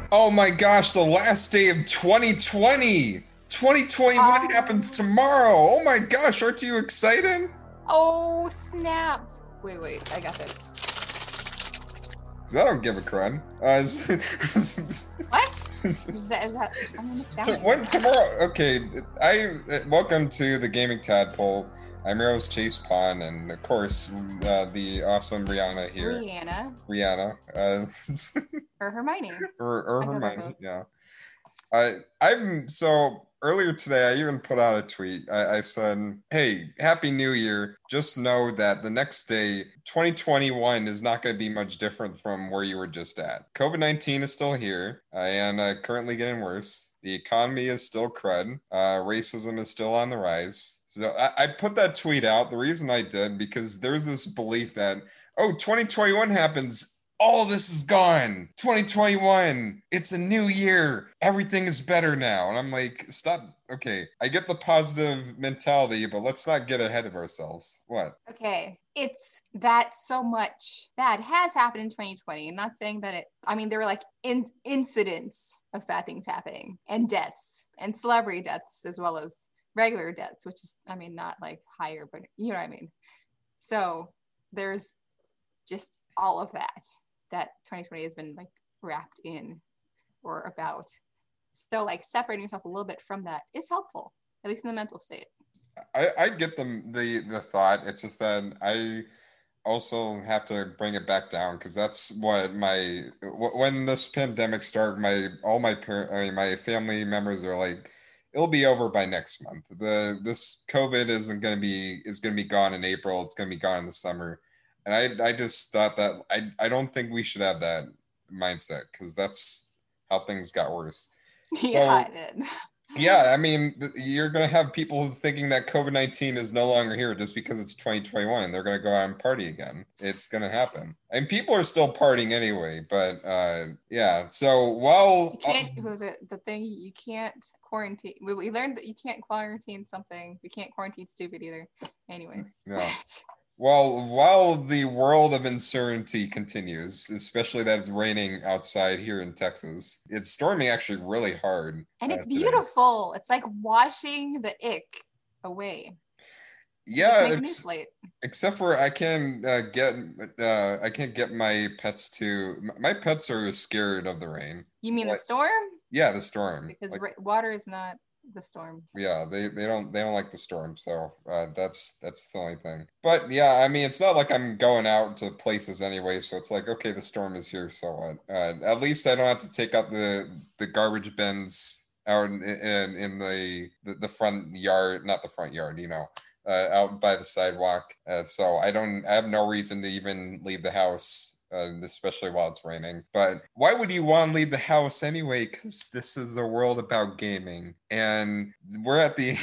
Oh my gosh, the last day of 2020. 2021 happens Um, tomorrow. Oh my gosh, aren't you excited? oh snap. Wait, I got this. 'Cause I don't give a crud. What? Is that, I'm gonna miss So down here. when tomorrow? Okay, I welcome to the Gaming Tadpole. I'm Rose Chase Pond, and of course, the awesome Rihanna here. Rihanna Rihanna, or Hermione. or I go by Hermione, both. yeah. I'm so earlier today. I even put out a tweet. I said, "Hey, Happy New Year! Just know that the next day, 2021, is not going to be much different from where you were just at. COVID-19 is still here and currently getting worse. The economy is still crud. Racism is still on the rise." So I put that tweet out. The reason I did because there's this belief that 2021 happens, all this is gone. 2021, it's a new year. Everything is better now. And I'm like, stop. Okay, I get the positive mentality, but let's not get ahead of ourselves. What? Okay, it's that so much bad has happened in 2020. I'm not saying that I mean, there were like incidents of bad things happening and deaths and celebrity deaths as well as regular deaths, which is, I mean, not like higher, but you know what I mean? So there's just all of that 2020 has been like wrapped in or about. So like separating yourself a little bit from that is helpful, at least in the mental state. I get the thought. It's just that I also have to bring it back down because that's what when this pandemic started, I mean, my family members are like, it'll be over by next month. This COVID isn't gonna be is gonna be gone in April. It's gonna be gone in the summer, and I just thought that I don't think we should have that mindset because that's how things got worse. Yeah, So I did. yeah, I mean, you're going to have people thinking that COVID-19 is no longer here just because it's 2021 and they're going to go out and party again. It's going to happen. And people are still partying anyway, but yeah. So You while can't, who was it? The thing you can't quarantine. We learned that you can't quarantine something. We can't quarantine stupid either. Anyways. yeah, while the world of uncertainty continues, especially that it's raining outside here in Texas, it's storming actually really hard And it's today. beautiful. It's like washing the ick away. You get to Yeah, make a new it's slate. except for I can't get my pets to my pets are scared of the rain. You mean the Like storm? yeah, the storm. Because Like water is not the storm. yeah, they don't like the storm, so that's the only thing. But yeah, I mean it's not like I'm going out to places anyway, so it's like okay, the storm is here, so what? At least I don't have to take out the garbage bins out in the front yard, not the front yard, out by the sidewalk. So I have no reason to even leave the house, especially while it's raining. But why would you want to leave the house anyway? Because this is a world about gaming, and we're at the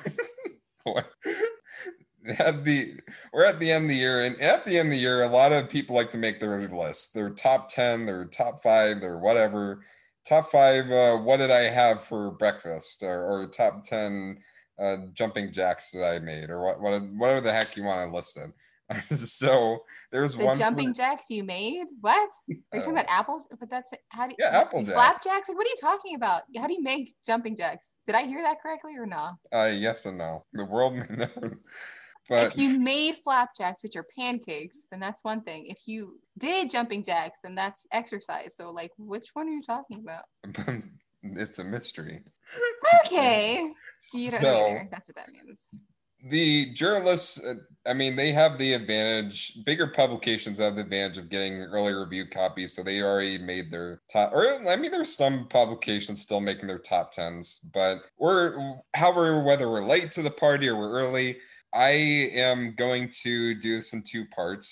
at the we're at the end of the year, and at the end of the year, a lot of people like to make their lists, their top 10, their top five, their whatever. Top five, what did I have for breakfast? Or top 10 jumping jacks that I made, or whatever the heck you want to list it. So there's The one jumping for jacks you made? What? Are you talking uh, about apples? But that's how do yeah, what Applejack. flapjacks? Like what are you talking about? How do you make jumping jacks? Did I hear that correctly or not? Yes and no. The world may never, but If you made flapjacks, which are pancakes, then that's one thing. If you did jumping jacks, then that's exercise. So like which one are you talking about? it's a mystery. Okay. You don't know So either. That's what that means. the journalists, I mean, they have the advantage. Bigger publications have the advantage of getting early review copies, so they already made their top. Or I mean, there's some publications still making their top tens, but however, whether we're late to the party or we're early. I am going to do this in two parts.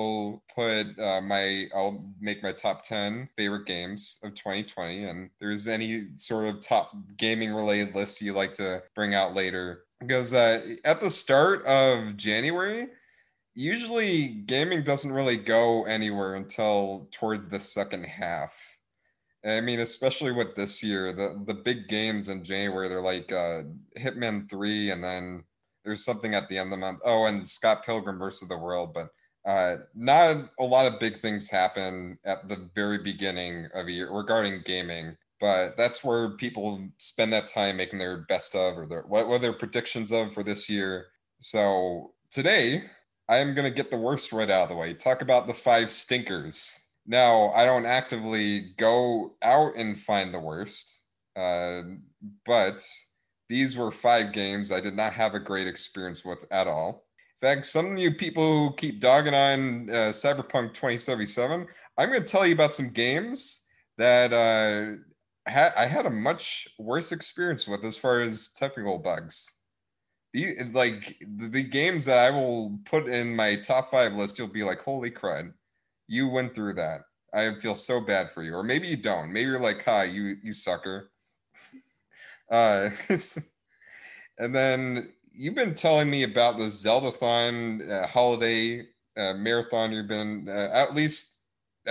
I'll make my top 10 favorite games of 2020. And if there's any sort of top gaming related lists you like to bring out later, because at the start of January, usually gaming doesn't really go anywhere until towards the second half. I mean, especially with this year, the big games in January, they're like Hitman 3, and then there's something at the end of the month. Oh, and Scott Pilgrim versus the World, but Not a lot of big things happen at the very beginning of a year regarding gaming, but that's where people spend that time making their best of or what are their predictions of for this year. So today, I am going to get the worst right out of the way. Talk about the 5 stinkers. Now, I don't actively go out and find the worst, but these were 5 games I did not have a great experience with at all. In fact, some of you people who keep dogging on Cyberpunk 2077, I'm going to tell you about some games that I had a much worse experience with as far as technical bugs. The games that I will put in my top 5 list, you'll be like, holy crud, you went through that. I feel so bad for you. Or maybe you don't. Maybe you're like, hi, you sucker. And then you've been telling me about the Zeldathon holiday marathon. You've been at least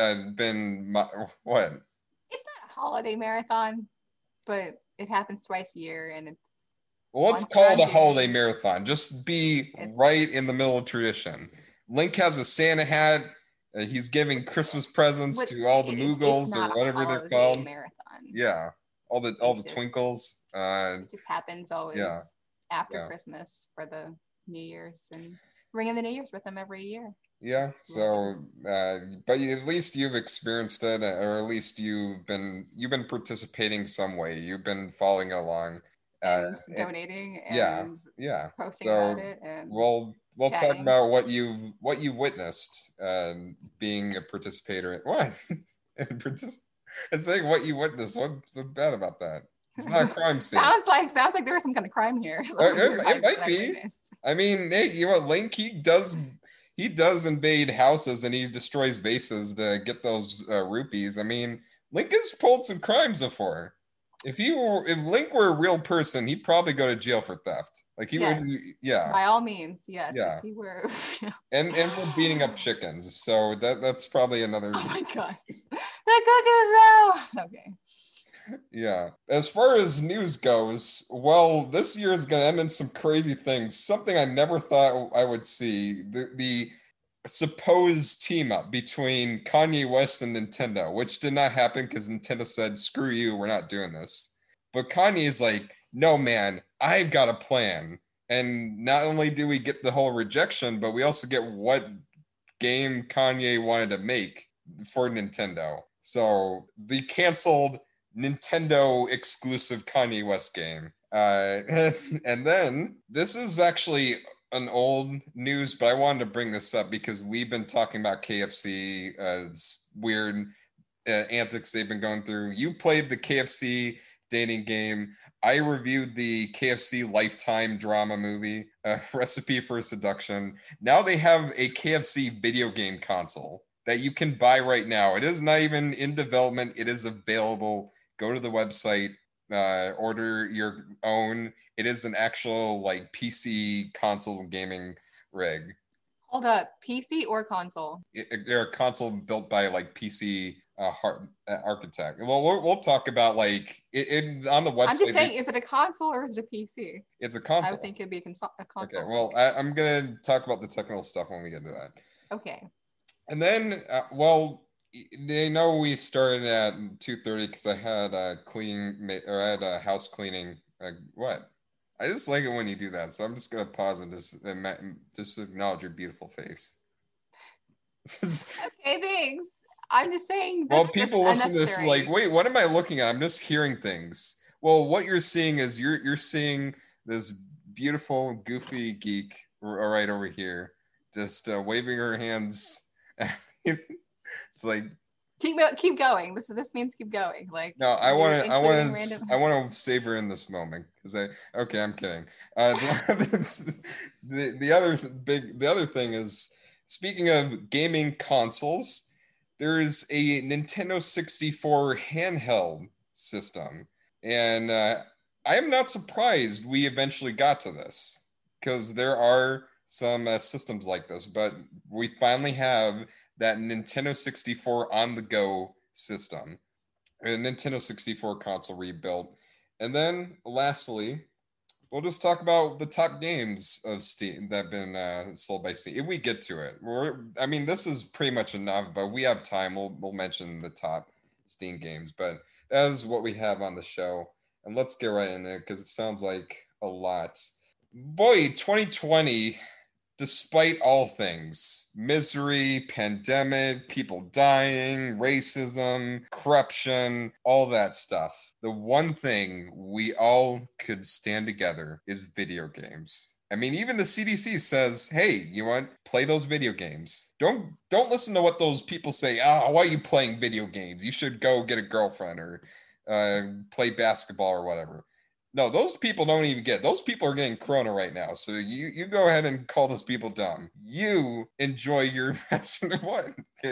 what? It's not a holiday marathon, but it happens twice a year, and it's well, let's call it a holiday marathon. Just be right in the middle of tradition. Link has a Santa hat. He's giving Christmas presents to all the Moogles or whatever they're called. Marathon. Yeah, all the twinkles. It just happens always after Christmas for the New Year's and ringing the New Year's with them every year. Yeah. So, but at least you've experienced it, or at least you've been participating some way. You've been following along, and donating, and posting about it, and we'll talk about what you witnessed, being a participator. What? It's saying what you witnessed. What's so bad about that? It's not a crime scene. sounds like there was some kind of crime here. It might be. I mean, hey, you know what? Link, he does invade houses and he destroys vases to get those rupees. I mean, Link has pulled some crimes before. If Link were a real person, he'd probably go to jail for theft. Like he would, yeah. By all means, yes. Yeah. If he were. and we're beating up chickens, so that's probably another. Oh my gosh, the cuckoos now. Okay. Yeah. As far as news goes, well, this year is going to end in some crazy things. Something I never thought I would see. The supposed team up between Kanye West and Nintendo, which did not happen because Nintendo said, screw you, we're not doing this. But Kanye is like, no, man, I've got a plan. And not only do we get the whole rejection, but we also get what game Kanye wanted to make for Nintendo. So the canceled Nintendo exclusive Kanye West game. And then this is actually an old news, but I wanted to bring this up because we've been talking about KFC, weird antics they've been going through. You played the KFC dating game. I reviewed the KFC Lifetime drama movie, Recipe for Seduction. Now they have a KFC video game console that you can buy right now. It is not even in development. It is available. Go to the website, order your own. It is an actual like PC console gaming rig. Hold up, PC or console? They're a console built by like PC architect. Well, we'll talk about like it on the website. I'm just saying, is it a console or is it a PC? It's a console. I would think it'd be a console. Okay, well, I'm gonna talk about the technical stuff when we get to that. Okay. And then, well, they know we started at 2:30 because I had a house cleaning. What? I just like it when you do that, so I'm just gonna pause and just acknowledge your beautiful face. Okay, thanks. I'm just saying. Well, people listen to this like, wait, what am I looking at? I'm just hearing things. Well, what you're seeing is you're seeing this beautiful, goofy geek right over here, just waving her hands. It's like keep going. This means keep going. Like no, I want to savor in this moment because I'm kidding. The other thing is, speaking of gaming consoles, there is a Nintendo 64 handheld system, and I am not surprised we eventually got to this because there are some systems like this, but we finally have that Nintendo 64 on the go system, a Nintendo 64 console rebuilt. And then lastly, We'll just talk about the top games of Steam that have been sold by Steam. If we get to it, I mean, this is pretty much enough, but we have time. We'll mention the top Steam games, but that is what we have on the show. And let's get right in it because it sounds like a lot. Boy, 2020, despite all things, misery, pandemic, people dying, racism, corruption, all that stuff, the one thing we all could stand together is video games. I mean, even the CDC says, "Hey, you want play those video games? Don't listen to what those people say. Ah, why are you playing video games? You should go get a girlfriend or play basketball or whatever." No, those people don't even get. Those people are getting corona right now. So you go ahead and call those people dumb. You enjoy your passion of what?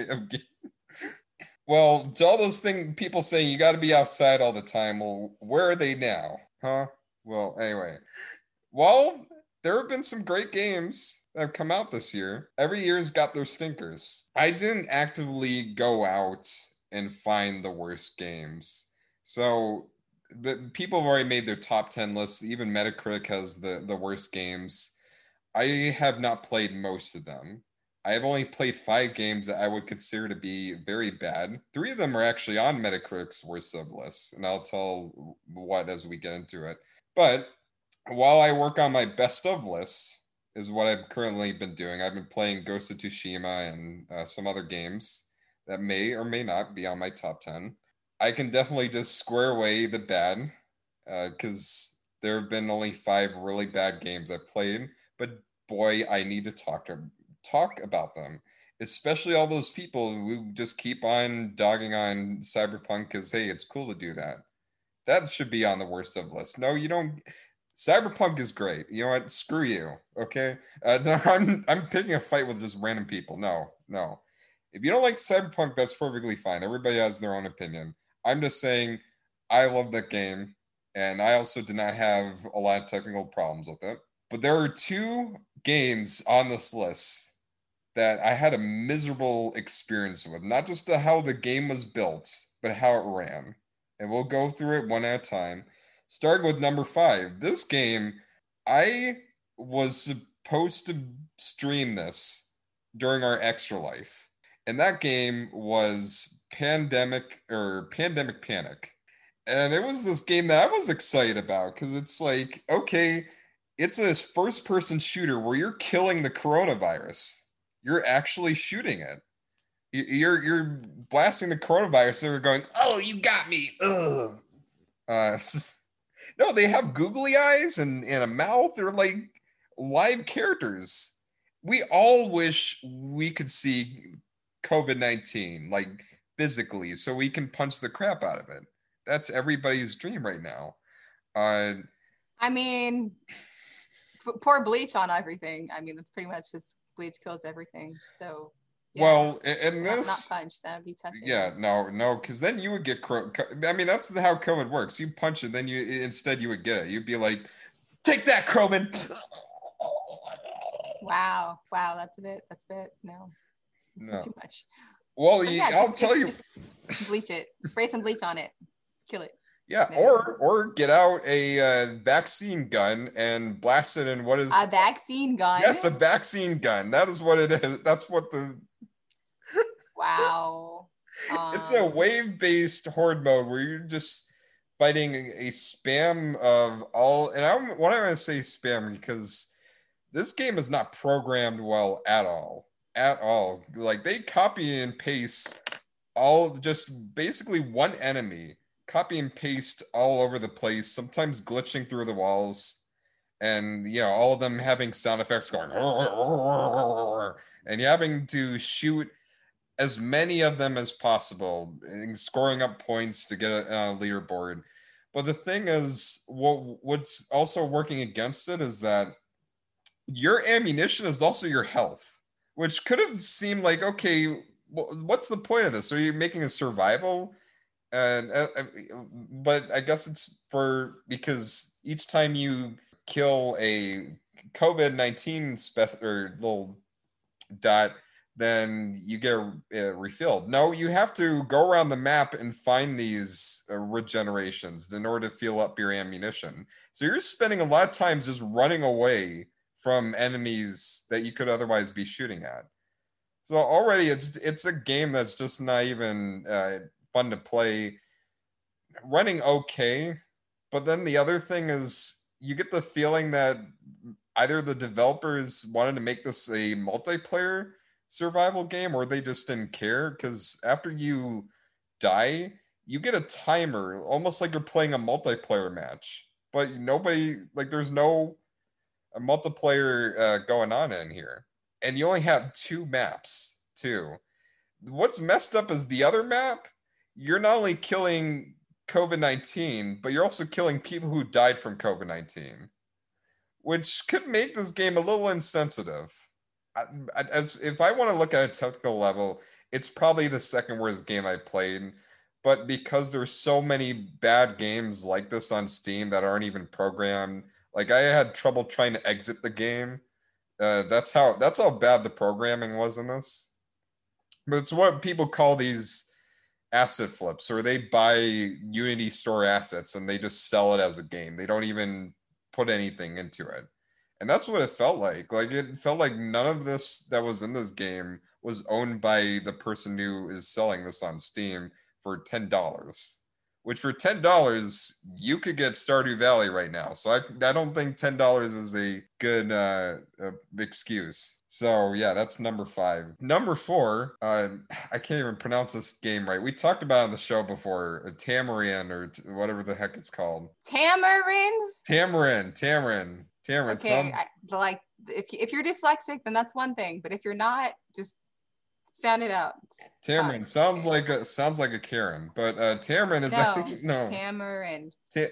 Well, to all those people saying you got to be outside all the time. Well, where are they now? Huh? Well, anyway. Well, there have been some great games that have come out this year. Every year's got their stinkers. I didn't actively go out and find the worst games. So the people have already made their top 10 lists. Even Metacritic has the worst games. I have not played most of them. I have only played 5 games that I would consider to be very bad. 3 of them are actually on Metacritic's worst of lists, and I'll tell what as we get into it. But while I work on my best of list, is what I've currently been doing. I've been playing Ghost of Tsushima and some other games that may or may not be on my top 10. I can definitely just square away the bad because there have been only 5 really bad games I've played. But boy, I need to talk about them, especially all those people who just keep on dogging on Cyberpunk because hey, it's cool to do that. That should be on the worst of list. No, you don't. Cyberpunk is great. You know what? Screw you. Okay. No, I'm picking a fight with just random people. No. If you don't like Cyberpunk, that's perfectly fine. Everybody has their own opinion. I'm just saying, I love that game, and I also did not have a lot of technical problems with it. But there are 2 games on this list that I had a miserable experience with. Not just how the game was built, but how it ran. And we'll go through it one at a time. Starting with number 5. This game, I was supposed to stream this during our Extra Life. And that game was Pandemic Panic. And it was this game that I was excited about because it's like, okay, it's a first person shooter where you're killing the coronavirus. You're actually shooting it. You're blasting the coronavirus and you're going, oh, you got me. Ugh. It's just, no, they have googly eyes and a mouth. They're like live characters. We all wish we could see COVID-19 like physically so we can punch the crap out of it. That's everybody's dream right now. I mean, pour bleach on everything. I mean, that's pretty much just bleach kills everything. So yeah. Well, and this not punch, that would be touching. Yeah, no, because then you would get. I mean, that's how COVID works. You punch it, then you would get it. You'd be like, "Take that, Croman." Wow, that's a bit. No, it's too much. Well, I'll tell you. Just bleach it. Spray some bleach on it. Kill it. Yeah, no. or get out a vaccine gun and blast it in what is a vaccine gun. Yes, a vaccine gun. That is what it is. That's what the. Wow. It's a wave-based horde mode where you're just fighting a spam of all. And I'm going to say spam because this game is not programmed well at all. At all. Like they copy and paste just basically one enemy. Copy and paste all over the place, sometimes glitching through the walls, and all of them having sound effects going, and you're having to shoot as many of them as possible, and scoring up points to get a leaderboard. But the thing is, what's also working against it is that your ammunition is also your health, which could have seemed like, okay, what's the point of this? Are you making a survival? But I guess it's because each time you kill a COVID-19 or little dot, then you get refilled. No, you have to go around the map and find these regenerations in order to fill up your ammunition. So you're spending a lot of times just running away from enemies that you could otherwise be shooting at. So already it's a game that's just not even fun to play. Running okay, but then the other thing is you get the feeling that either the developers wanted to make this a multiplayer survival game or they just didn't care, because after you die you get a timer almost like you're playing a multiplayer match, but nobody, like, there's no a multiplayer going on in here, and you only have 2 maps too. What's messed up is the other map, you're not only killing COVID-19 but you're also killing people who died from COVID-19, which could make this game a little insensitive. As if I want to look at a technical level, it's probably the second worst game I played. But because there's so many bad games like this on Steam that aren't even programmed, like I had trouble trying to exit the game. That's how bad the programming was in this. But it's what people call these asset flips, or they buy Unity store assets and they just sell it as a game. They don't even put anything into it. And that's what it felt like. Like it felt like none of this that was in this game was owned by the person who is selling this on Steam for $10. Which for $10 you could get Stardew Valley right now. So I don't think $10 is a good excuse. So yeah, that's number 5. Number 4, I can't even pronounce this game right. We talked about it on the show before, Tamarin or whatever the heck it's called. Tamarin. Tamarin. Okay, sounds... like if you're dyslexic, then that's one thing. But if you're not, just sound it out. Tamarin sounds like a Karen, but Tamarin is Tamarin.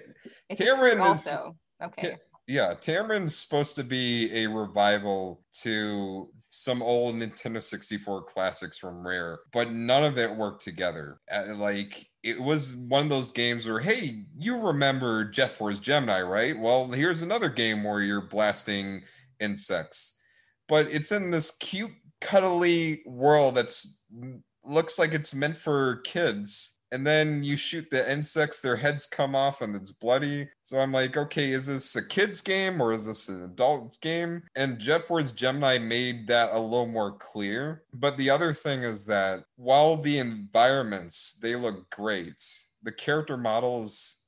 Tamarin also okay. Yeah, Tamarin's supposed to be a revival to some old Nintendo 64 classics from Rare, but none of it worked together. Like, it was one of those games where, hey, you remember Jet Force Gemini, right? Well, here's another game where you're blasting insects. But it's in this cute, cuddly world that's looks like it's meant for kids. And then you shoot the insects, their heads come off and it's bloody. So I'm like, okay, is this a kid's game or is this an adult's game? And Jet Force Gemini made that a little more clear. But the other thing is that while the environments, they look great, the character models,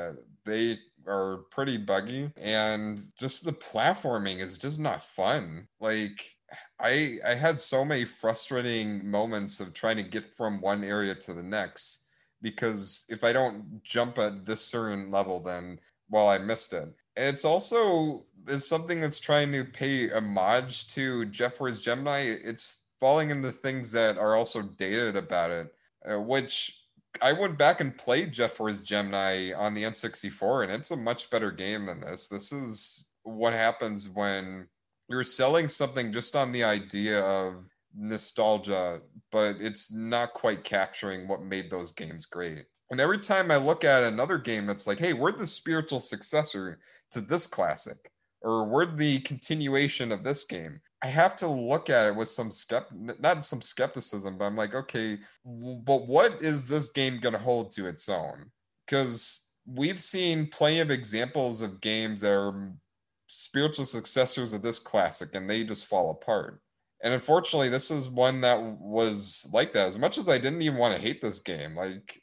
they are pretty buggy, and just the platforming is just not fun. Like, I had so many frustrating moments of trying to get from one area to the next, because if I don't jump at this certain level, then, well, I missed it. And it's also is something that's trying to pay homage to Jet Force Gemini. It's falling into things that are also dated about it, which I went back and played Jet Force Gemini on the N64, and it's a much better game than this. This is what happens when you're selling something just on the idea of nostalgia, but it's not quite capturing what made those games great. And every time I look at another game that's like, hey, we're the spiritual successor to this classic, or we're the continuation of this game, I have to look at it with some not some skepticism, but I'm like, okay, but what is this game going to hold to its own? Because we've seen plenty of examples of games that are spiritual successors of this classic and they just fall apart. And unfortunately, this is one that was like that. As much as I didn't even want to hate this game, like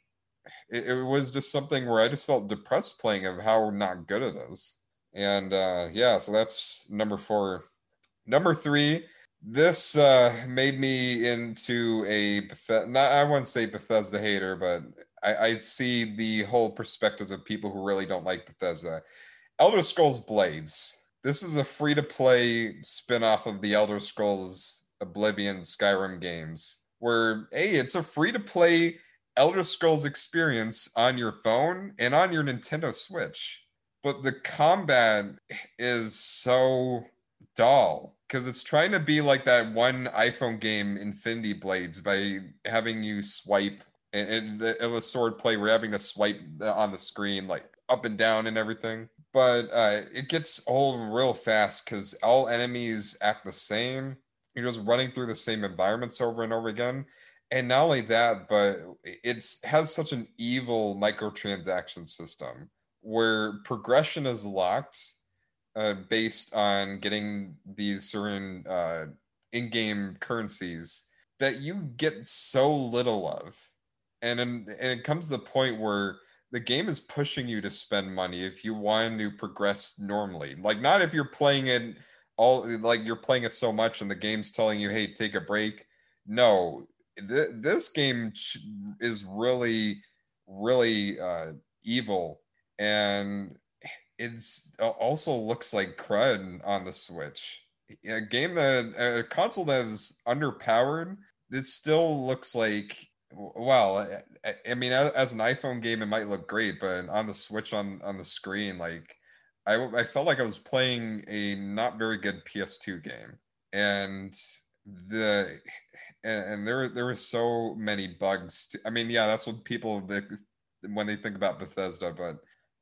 it was just something where I just felt depressed playing of how not good it is. And yeah, so that's number 4. Number 3, this made me into I wouldn't say Bethesda hater, but I see the whole perspectives of people who really don't like Bethesda. Elder Scrolls Blades. This is a free-to-play spin-off of the Elder Scrolls Oblivion Skyrim games, where, hey, it's a free-to-play Elder Scrolls experience on your phone and on your Nintendo Switch. But the combat is so dull, because it's trying to be like that one iPhone game, Infinity Blades, by having you swipe, and it was swordplay, we're having to swipe on the screen, like up and down and everything. But it gets old real fast because all enemies act the same. You're just running through the same environments over and over again. And not only that, but it's has such an evil microtransaction system where progression is locked based on getting these certain in-game currencies that you get so little of. And it comes to the point where the game is pushing you to spend money if you want to progress normally. Like not if you're playing it all like you're playing it so much and the game's telling you, hey, take a break. No, this game is really, really evil, and it's also looks like crud on the Switch. A game that a console that is underpowered. It still looks like well. I mean, as an iPhone game, it might look great, but on the Switch on the screen, like I felt like I was playing a not very good PS2 game, and the and there were so many bugs. I mean, yeah, that's what people when they think about Bethesda, but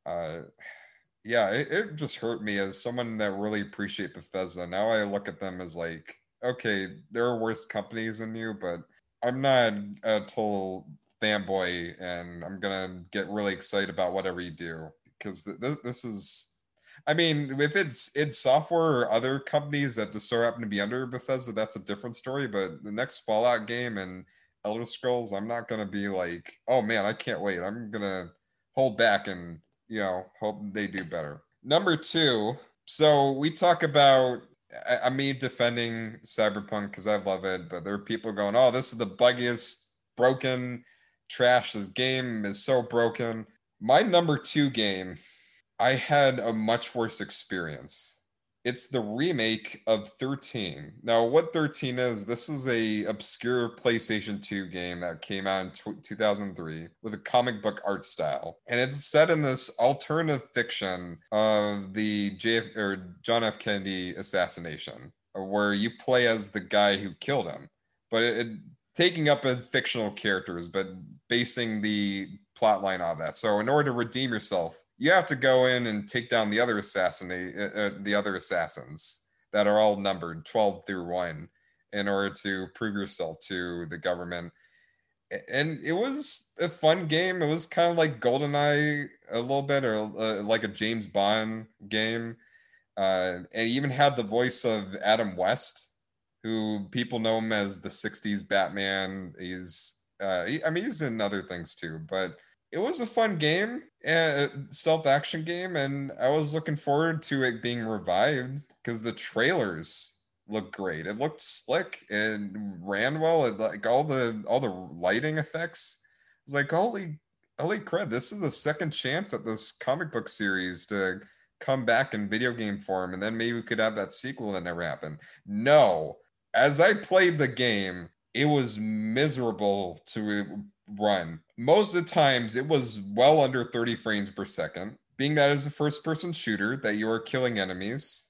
yeah, it just hurt me as someone that really appreciate Bethesda. Now I look at them as like, okay, there are worse companies than you, but I'm not a total fanboy, and I'm gonna get really excited about whatever you do because this is. I mean, if it's software or other companies that just so happen to be under Bethesda, that's a different story. But the next Fallout game and Elder Scrolls, I'm not gonna be like, oh man, I can't wait. I'm gonna hold back and hope they do better. Number two, so we talk about me defending Cyberpunk because I love it, but there are people going, oh, this is the buggiest, broken, trash. This game is so broken. My number two game, I had a much worse experience. It's the remake of 13. Now, what 13 is, this is a obscure PlayStation 2 game that came out in 2003 with a comic book art style. And it's set in this alternative fiction of the John F. Kennedy assassination, where you play as the guy who killed him. But taking up as fictional characters, but basing the plot line on that. So in order to redeem yourself, you have to go in and take down the other assassins that are all numbered 12 through 1 in order to prove yourself to the government. And it was a fun game. It was kind of like GoldenEye a little bit, or like a James Bond game. And even had the voice of Adam West, who people know him as the 60s Batman. He's in other things too, but it was a fun game, stealth action game, and I was looking forward to it being revived because the trailers looked great. It looked slick and ran well. It, like all the lighting effects. It was like holy crap! This is a second chance at this comic book series to come back in video game form, and then maybe we could have that sequel that never happened. No, as I played the game, it was miserable to run. Most of the times it was well under 30 frames per second. Being that as a first person shooter that you are killing enemies,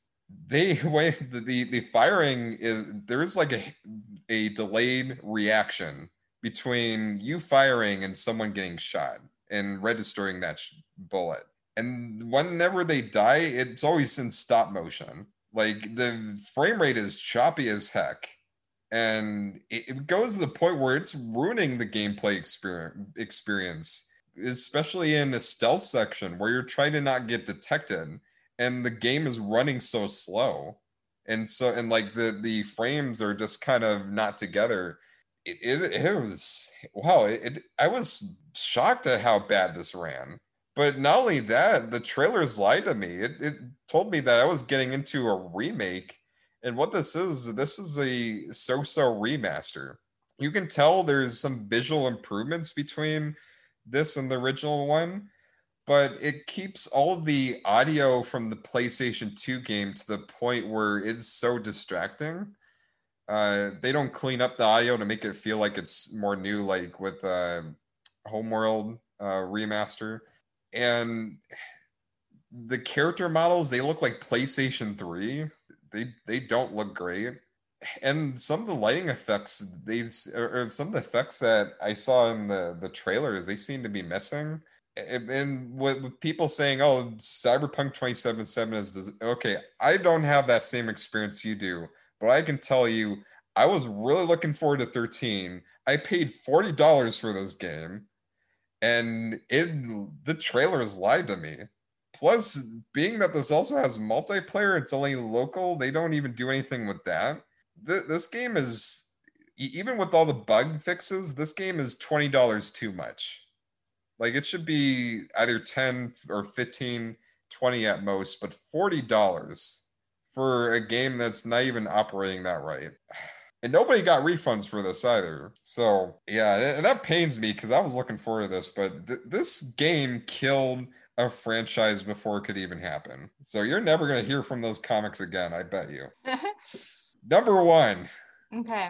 the firing is there's like a delayed reaction between you firing and someone getting shot and registering that bullet. And whenever they die, it's always in stop motion. Like the frame rate is choppy as heck, and it goes to the point where it's ruining the gameplay experience, especially in the stealth section where you're trying to not get detected and the game is running so slow, and like the frames are just kind of not together. It was wow. I was shocked at how bad this ran. But not only that, the trailers lied to me. It told me that I was getting into a remake, and what this is a so-so remaster. You can tell there's some visual improvements between this and the original one, but it keeps all of the audio from the PlayStation 2 game to the point where it's so distracting. They don't clean up the audio to make it feel like it's more new, like with Homeworld remaster. And the character models, they look like PlayStation 3. They don't look great. And some of the lighting effects, or some of the effects that I saw in the trailers, they seem to be missing. And with people saying, "Oh, Cyberpunk 2077 is okay," I don't have that same experience you do, but I can tell you, I was really looking forward to 13. I paid $40 for this game, and the trailers lied to me. Plus, being that this also has multiplayer, it's only local. They don't even do anything with that. This game is, even with all the bug fixes, this game is $20 too much. Like, it should be either 10 or 15, 20 at most, but $40 for a game that's not even operating that right. And nobody got refunds for this either. So, yeah, and that pains me because I was looking forward to this, but this game killed a franchise before it could even happen. So you're never going to hear from those comics again, I bet you. Number 1. Okay.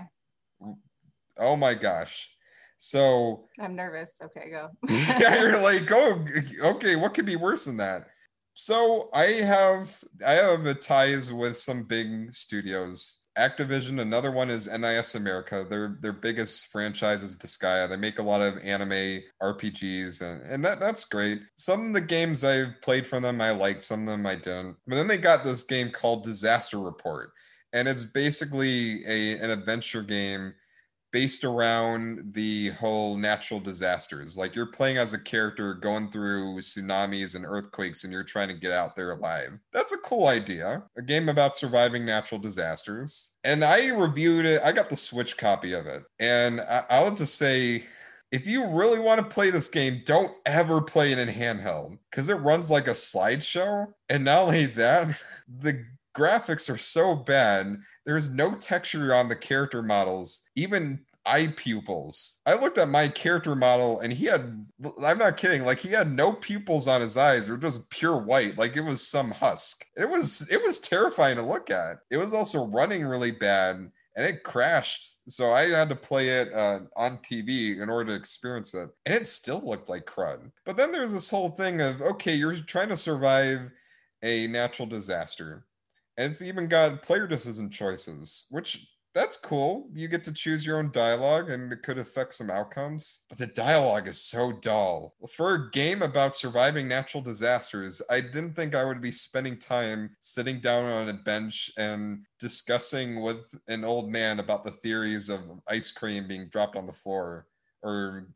Oh my gosh. So I'm nervous. Okay, go. Yeah, you're like, oh, okay, what could be worse than that? So I have ties with some big studios. Activision, another one is NIS America. Their biggest franchise is Disgaea. They make a lot of anime RPGs, and that's great. Some of the games I've played from them I liked, some of them I didn't. But then they got this game called Disaster Report, and it's basically an adventure game based around the whole natural disasters. Like, you're playing as a character going through tsunamis and earthquakes, and you're trying to get out there alive. That's a cool idea. A game about surviving natural disasters. And I reviewed it. I got the Switch copy of it. And I'll just say, if you really want to play this game, don't ever play it in handheld because it runs like a slideshow. And not only that, the graphics are so bad. There's no texture on the character models, even eye pupils. I looked at my character model and I'm not kidding, like he had no pupils on his eyes. They were just pure white, like it was some husk. It was terrifying to look at. It was also running really bad and it crashed. So I had to play it on TV in order to experience it. And it still looked like crud. But then there's this whole thing of, okay, you're trying to survive a natural disaster. And it's even got player decision choices, which that's cool. You get to choose your own dialogue and it could affect some outcomes. But the dialogue is so dull. For a game about surviving natural disasters, I didn't think I would be spending time sitting down on a bench and discussing with an old man about the theories of ice cream being dropped on the floor. Or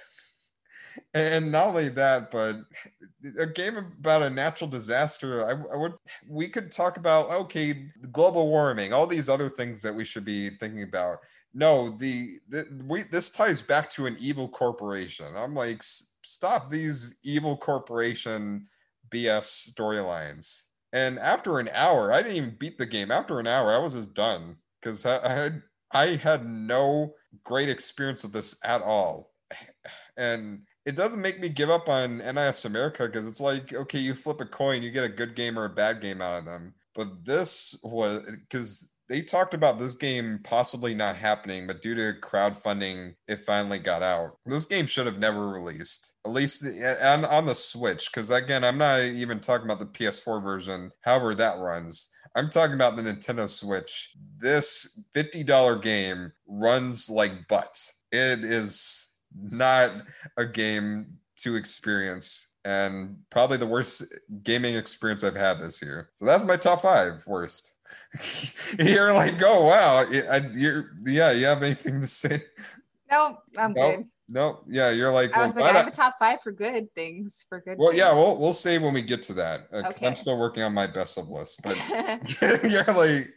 and not only that, but a game about a natural disaster, we could talk about, okay, global warming, all these other things that we should be thinking about. No, this ties back to an evil corporation. I'm like, stop these evil corporation BS storylines. And after an hour, I didn't even beat the game. After an hour, I was just done because I had no great experience with this at all. And it doesn't make me give up on NIS America because it's like, okay, you flip a coin, you get a good game or a bad game out of them. But this was because they talked about this game possibly not happening, but due to crowdfunding, it finally got out. This game should have never released, at least on the Switch. Because again, I'm not even talking about the PS4 version, however that runs. I'm talking about the Nintendo Switch. This $50 game runs like butt. It is not a game to experience and probably the worst gaming experience I've had this year. So that's my top 5 worst. You're like, oh wow, you have anything to say? No, I'm good. No, yeah, you're like, I was like, I have a top 5 for good things. Well, yeah, we'll say when we get to that. Okay. I'm still working on my best of list, but you're like,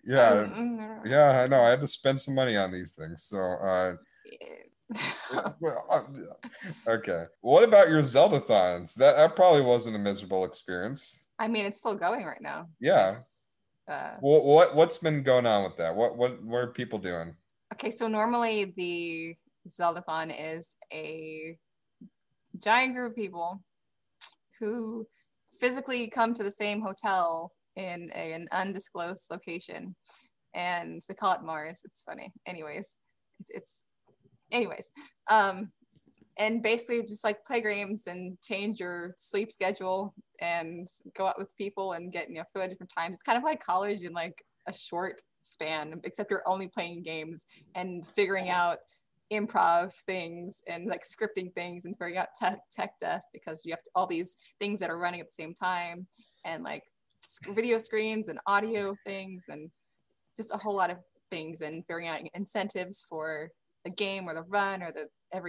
yeah, I know. I had to spend some money on these things, so. Okay. What about your Zeldathons? That probably wasn't a miserable experience. I mean, it's still going right now. Yeah. What's been going on with that? What are people doing? Okay, so normally the Zeldathon is a giant group of people who physically come to the same hotel in an undisclosed location, and they call it Mars. It's funny. Anyways, and basically just like play games and change your sleep schedule and go out with people and get food at different times. It's kind of like college in like a short span, except you're only playing games and figuring out improv things and like scripting things and figuring out tech desk because you have all these things that are running at the same time and like video screens and audio things and just a whole lot of things and figuring out incentives for the game or the run or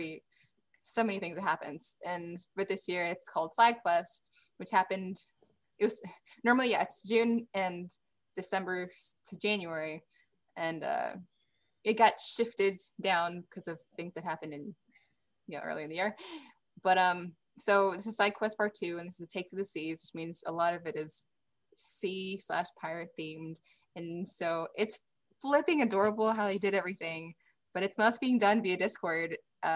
so many things that happens. And for this year, it's called Side Quest, which happened. It was normally, it's June and December to January, and it got shifted down because of things that happened in early in the year. But so this is Side Quest Part 2, and this is Take to the Seas, which means a lot of it is sea/pirate themed, and so it's flipping adorable how they did everything. But it's mostly being done via Discord,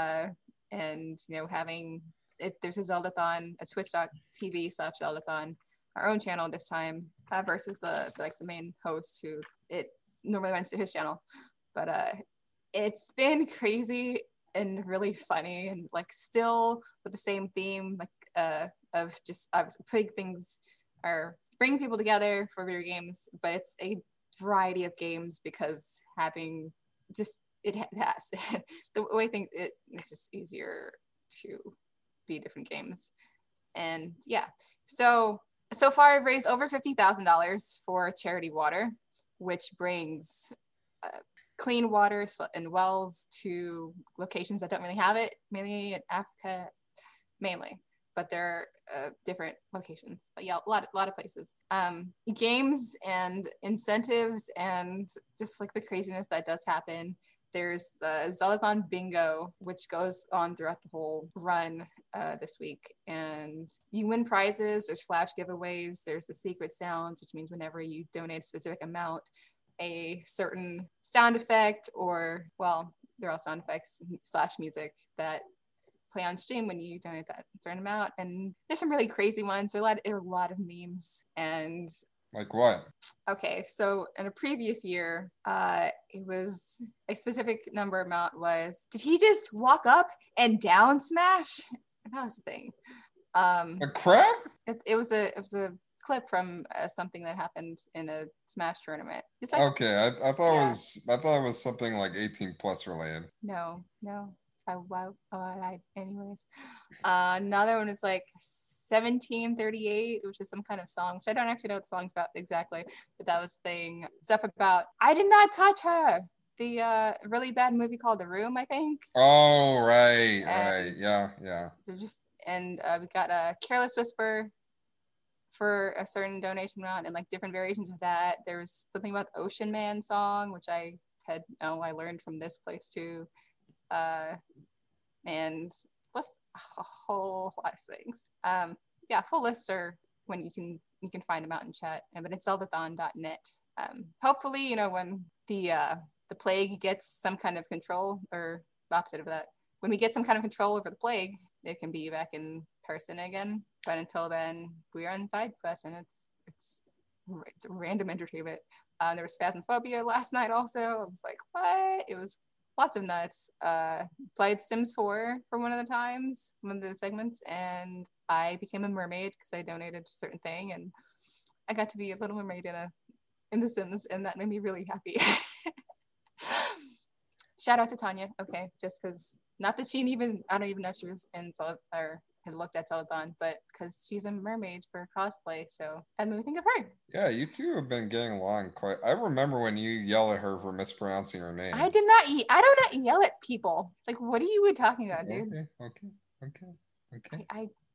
and having it. There's a Zeldathon, a Twitch.tv/Zeldathon, our own channel this time, versus the main host who it normally went to his channel. But it's been crazy and really funny, and still with the same theme, of just putting things or bringing people together for video games. But it's a variety of games because having just it has the way it's just easier to be different games. And yeah, so far I've raised over $50,000 for Charity Water, which brings clean water and wells to locations that don't really have it, mainly in Africa, but there are different locations. But yeah, a lot of places. Games and incentives and just the craziness that does happen. There's the Zeldathon Bingo, which goes on throughout the whole run this week. And you win prizes. There's flash giveaways. There's the secret sounds, which means whenever you donate a specific amount, a certain sound effect they're all sound effects / music that play on stream when you donate that certain amount. And there's some really crazy ones. There are a lot of memes. And like what? Okay, so in a previous year, it was a specific number amount was, did he just walk up and down smash? That was the thing. A crab? It was a clip from something that happened in a Smash tournament. Okay, I thought it was something like 18 plus related. No. Anyways, another one is 1738, which is some kind of song, which I don't actually know what the song's about exactly, but that was the thing. Stuff about I did not touch her. The really bad movie called The Room, I think. Oh, right. Yeah. They're just we got a Careless Whisper for a certain donation amount and different variations of that. There was something about the Ocean Man song, which I learned from this place too. And plus a whole lot of things. Full lists are when you can find them out in chat. But it's zeldathon.net. Hopefully, when the plague gets some kind of control, or the opposite of that, when we get some kind of control over the plague, it can be back in person again. But until then, we are on Side Quest, and it's a random entertainment. There was Phasmophobia last night also. I was like, what? It was lots of nuts. Played Sims 4 for one of the segments, and I became a mermaid because I donated a certain thing, and I got to be a little mermaid in The Sims, and that made me really happy. Shout out to Tanya. Okay, just because, not that I don't even know if she was in or had looked at Telethon, but because she's a mermaid for cosplay, so and then we think of her. Yeah, you two have been getting along quite. I remember when you yell at her for mispronouncing her name. I do not yell at people. What are you talking about, dude? Okay.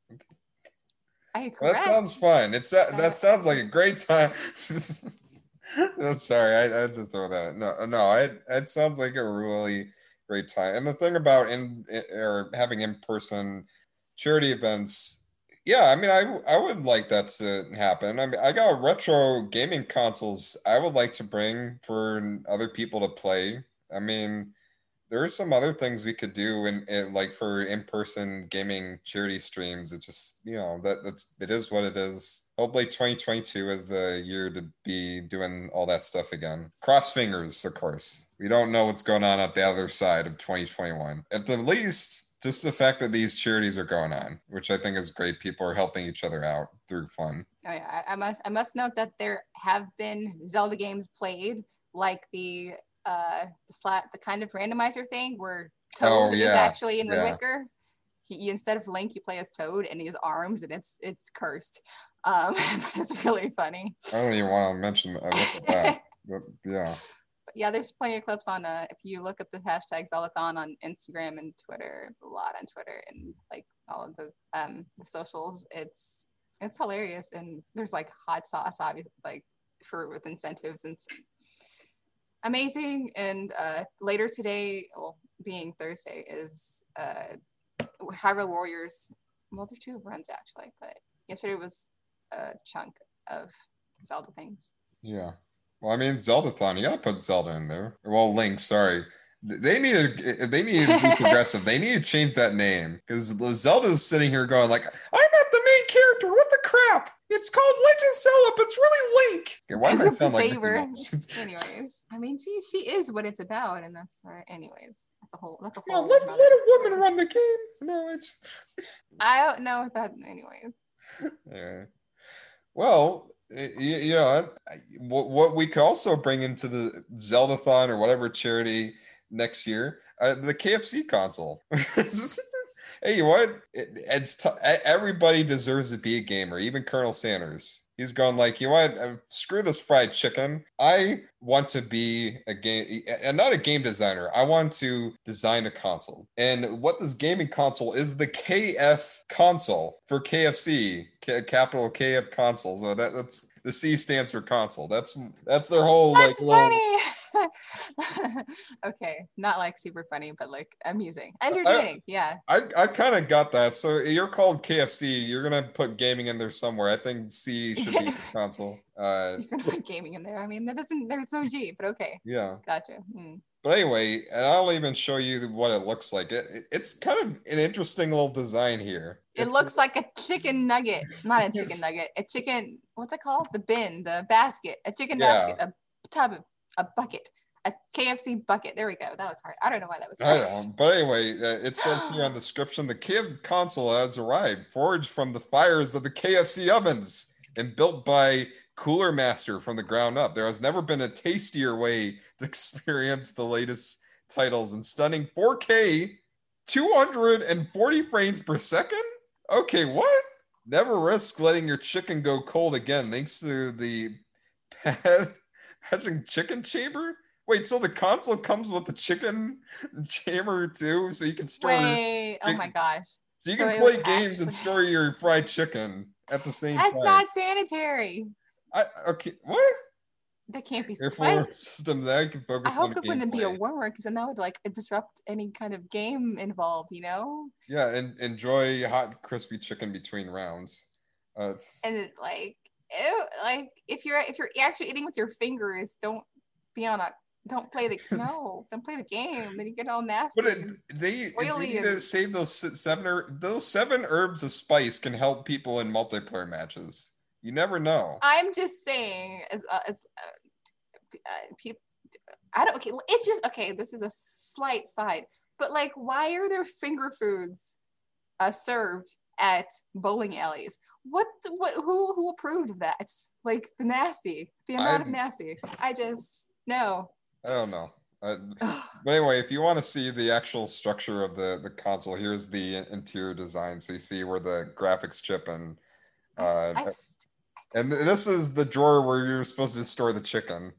I agree. Well, that sounds fun. That sounds like a great time. Sorry, I had to throw that. No, it sounds like a really great time. And the thing about having in-person charity events, yeah, I mean, I would like that to happen. I mean, I got retro gaming consoles I would like to bring for other people to play. I mean, there are some other things we could do in for in-person gaming charity streams. It's just, it is what it is. Hopefully 2022 is the year to be doing all that stuff again. Cross fingers, of course. We don't know what's going on at the other side of 2021. At the least, just the fact that these charities are going on, which I think is great. People are helping each other out through fun. Oh, yeah. I must note that there have been Zelda games played, like the kind of randomizer thing where Toad is actually in Wind Waker. He instead of Link, you play as Toad, and he has arms, and it's cursed. But it's really funny. I don't even want to mention that. But, yeah. But yeah, there's plenty of clips on if you look up the hashtag Zeldathon on Instagram and Twitter, a lot on Twitter and like all of the socials. It's hilarious, and there's like hot sauce, obviously, like with incentives and amazing. And later today, well, being Thursday, is Hyrule Warriors. Well, there are 2 runs actually, but yesterday was a chunk of Zelda things. Yeah. Well, I mean, Zeldathon, you gotta put Zelda in there. Well, Link, sorry. They need to be progressive. They need to change that name because Zelda's sitting here going like, I'm not the main character. What the crap? It's called Legend of Zelda, but it's really Link. Okay, why do I sound like Anyways, I mean, she is what it's about, and that's right. Anyways, that's a whole. Yeah, let a woman run the game. No, it's. I don't know if that. Anyways. Yeah. Well, you know, what we could also bring into the Zeldathon or whatever charity next year, the KFC console. Hey, you know what? Everybody deserves to be a gamer, even Colonel Sanders. He's going like, you know what? Screw this fried chicken. I want to be a game, and not a game designer. I want to design a console. And what this gaming console is, the KF console for KFC, capital KF console. So that's the C stands for console. That's their whole that's like funny. little. Okay, not like super funny, but like amusing, entertaining. Yeah, I kind of got that. So you're called KFC. You're gonna put gaming in there somewhere. I think C should be console. You're gonna put gaming in there. I mean, there's no G, but okay. Yeah. Gotcha. But anyway, and I'll even show you what it looks like. It's kind of an interesting little design here. It looks like a chicken nugget, not a chicken nugget. A chicken. What's it called? The bin, the basket. A chicken basket. A tub. A bucket, a KFC bucket. There we go. That was hard. I don't know why that was hard. I don't. But anyway, it says here on the description, the KF console has arrived, forged from the fires of the KFC ovens and built by Cooler Master from the ground up. There has never been a tastier way to experience the latest titles in stunning 4K, 240 frames per second. Okay, what? Never risk letting your chicken go cold again, thanks to the hatching chicken chamber. Wait, so the console comes with the chicken chamber too, so you can store. Wait, oh my gosh! So you can play games and store your fried chicken at the same time. That's not sanitary. Okay, what? That can't be. Therefore, system that can focus. I hope it wouldn't be a work, because then that would like disrupt any kind of game involved. You know? Yeah, and enjoy hot crispy chicken between rounds. And like, ew, like if you're actually eating with your fingers, don't play the game. Then you get all nasty. But they need to save those seven herbs of spice can help people in multiplayer matches. You never know. I'm just saying, people, I don't. Okay, it's just okay. This is a slight side, but like, why are there finger foods served at bowling alleys? Who approved of that? It's like the amount of nasty. I just no. I don't know. But anyway, if you want to see the actual structure of the console, here's the interior design. So you see where the graphics chip and this is the drawer where you're supposed to store the chicken.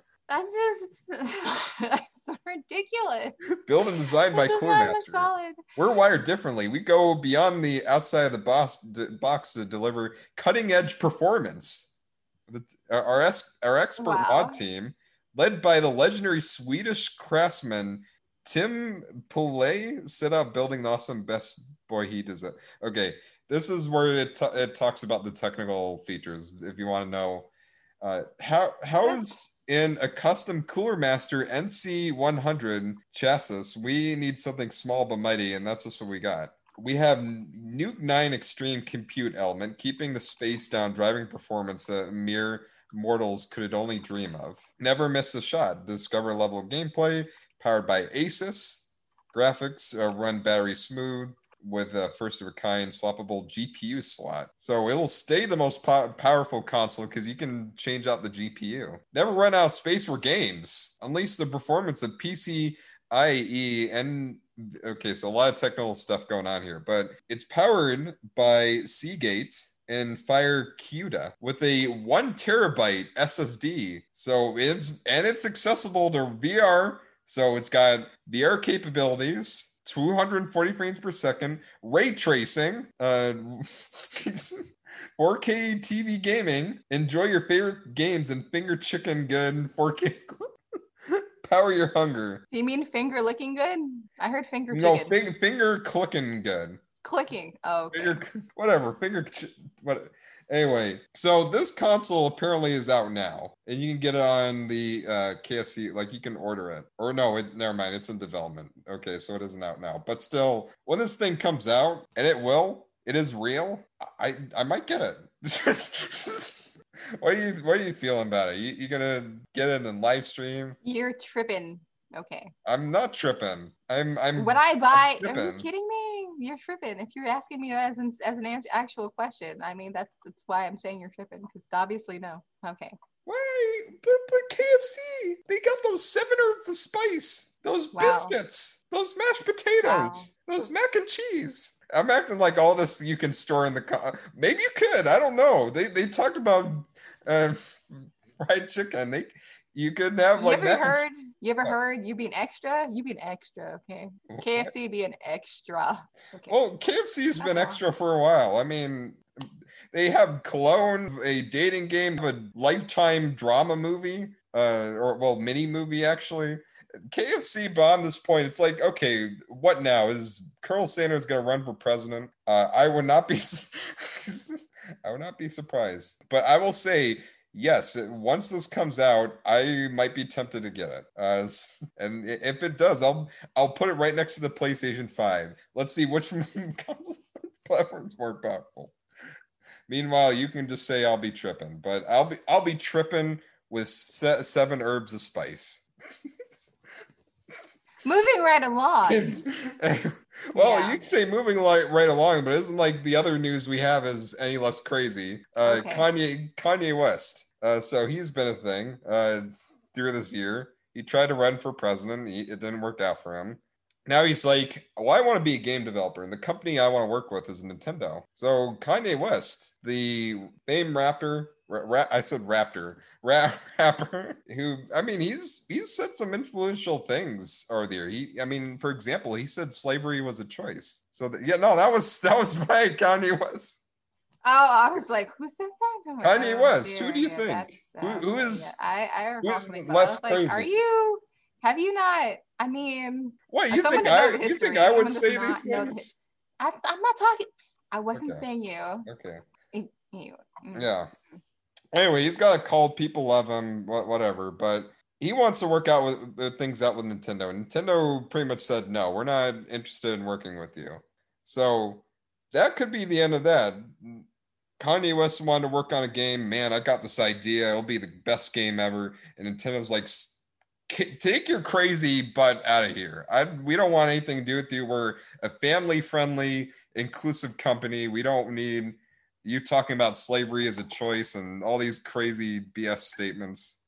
That's ridiculous. Built and designed by Cooler Master. We're wired differently. We go beyond the outside of the box to deliver cutting edge performance. Our expert mod team, led by the legendary Swedish craftsman Tim Pulley, set out building the awesome best boy he does it. Okay, this is where it talks about the technical features. If you want to know how's in a custom Cooler Master NC100 chassis, we need something small but mighty, and that's just what we got. We have Nuke 9 Extreme Compute element, keeping the space down, driving performance that mere mortals could only dream of. Never miss a shot. Discover level gameplay, powered by Asus. Graphics run battery smooth with a first-of-a-kind swappable GPU slot. So it will stay the most powerful console because you can change out the GPU. Never run out of space for games. Unleash the performance of PCIe and okay, so a lot of technical stuff going on here, but it's powered by Seagate and Fire CUDA with a 1 terabyte SSD. So it's accessible to VR. So it's got VR capabilities, 240 frames per second, ray tracing, 4K TV gaming. Enjoy your favorite games in finger chicken good 4K. Power your hunger. Do you mean finger licking good? I heard finger No, chicken. finger clicking good. Clicking. Oh, okay. Whatever. What? Anyway, so this console apparently is out now, and you can get it on the KFC. Like you can order it, or no, never mind. It's in development. Okay, so it isn't out now, but still, when this thing comes out, and it is real. I might get it. What are you feeling about it? You gonna get it in live stream? You're tripping. Okay. I'm not tripping. I'm. Would I buy? Are you kidding me? You're tripping. If you're asking me as an actual question, I mean that's why I'm saying you're tripping, because obviously no. Okay. Why? But KFC, they got those 7 herbs of spice, those biscuits, those mashed potatoes, those mac and cheese. I'm acting like all this you can store in the maybe you could. I don't know. They talked about fried chicken. You could have like. You ever heard you being extra? You being extra, okay? What? KFC being extra. Okay. Well, KFC's been extra for a while. I mean, they have Cologne, a dating game, a Lifetime drama movie, mini movie actually. KFC beyond this point, it's like, okay, what now? Is Colonel Sanders going to run for president? I would not be. I would not be surprised, but I will say. Yes, once this comes out, I might be tempted to get it. And if it does, I'll put it right next to the PlayStation 5. Let's see which platform is more powerful. Meanwhile, you can just say I'll be tripping, but I'll be tripping with 7 herbs of spice. Moving right along. Well, you can say moving right along, but it isn't like the other news we have is any less crazy. Okay. Kanye West. So he's been a thing through this year. He tried to run for president. It didn't work out for him. Now he's like, well, I want to be a game developer, and the company I want to work with is Nintendo. So Kanye West, the famed rapper, who, I mean, he's said some influential things over there. For example, he said slavery was a choice. So that was by Kanye West. Oh, I was like, who said that? Kanye West. Who do you think? Who is? I who's less crazy? Are you? Have you not? I mean, what you think? You think I would say these things? I'm not talking. I wasn't saying you. Okay. Yeah. Anyway, he's got a cult. People love him. Whatever. But he wants to work out with things out with Nintendo. Nintendo pretty much said no. We're not interested in working with you. So that could be the end of that. Kanye West wanted to work on a game. Man, I got this idea. It'll be the best game ever. And Nintendo's like, take your crazy butt out of here. We don't want anything to do with you. We're a family-friendly, inclusive company. We don't need you talking about slavery as a choice and all these crazy BS statements.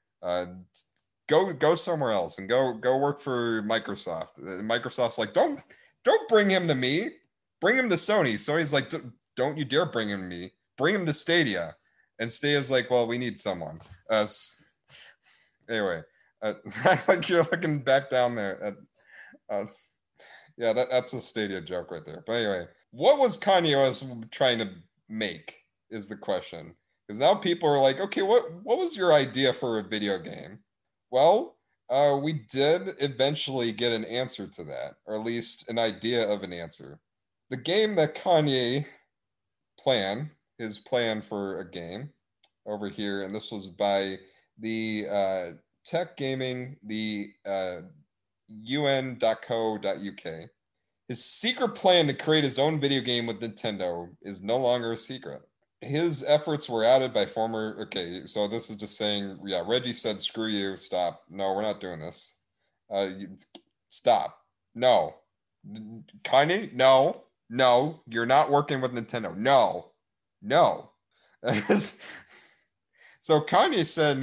Go somewhere else and go work for Microsoft. Microsoft's like, don't bring him to me. Bring him to Sony. Sony's like, don't you dare bring him to me. Bring him to Stadia. And Stadia's like, well, we need someone. Anyway. Like you're looking back down there. Yeah, that's a Stadia joke right there. But anyway, what was Kanye West trying to make is the question. Because now people are like, okay, what was your idea for a video game? Well, we did eventually get an answer to that, or at least an idea of an answer. The game that Kanye his plan for a game over here, and this was by the Tech Gaming, the un.co.uk. His secret plan to create his own video game with Nintendo is no longer a secret. His efforts were outed by so this is just saying, yeah, Reggie said, screw you, stop. No, we're not doing this. Stop. No. Kanye, no, you're not working with Nintendo. No. So Kanye said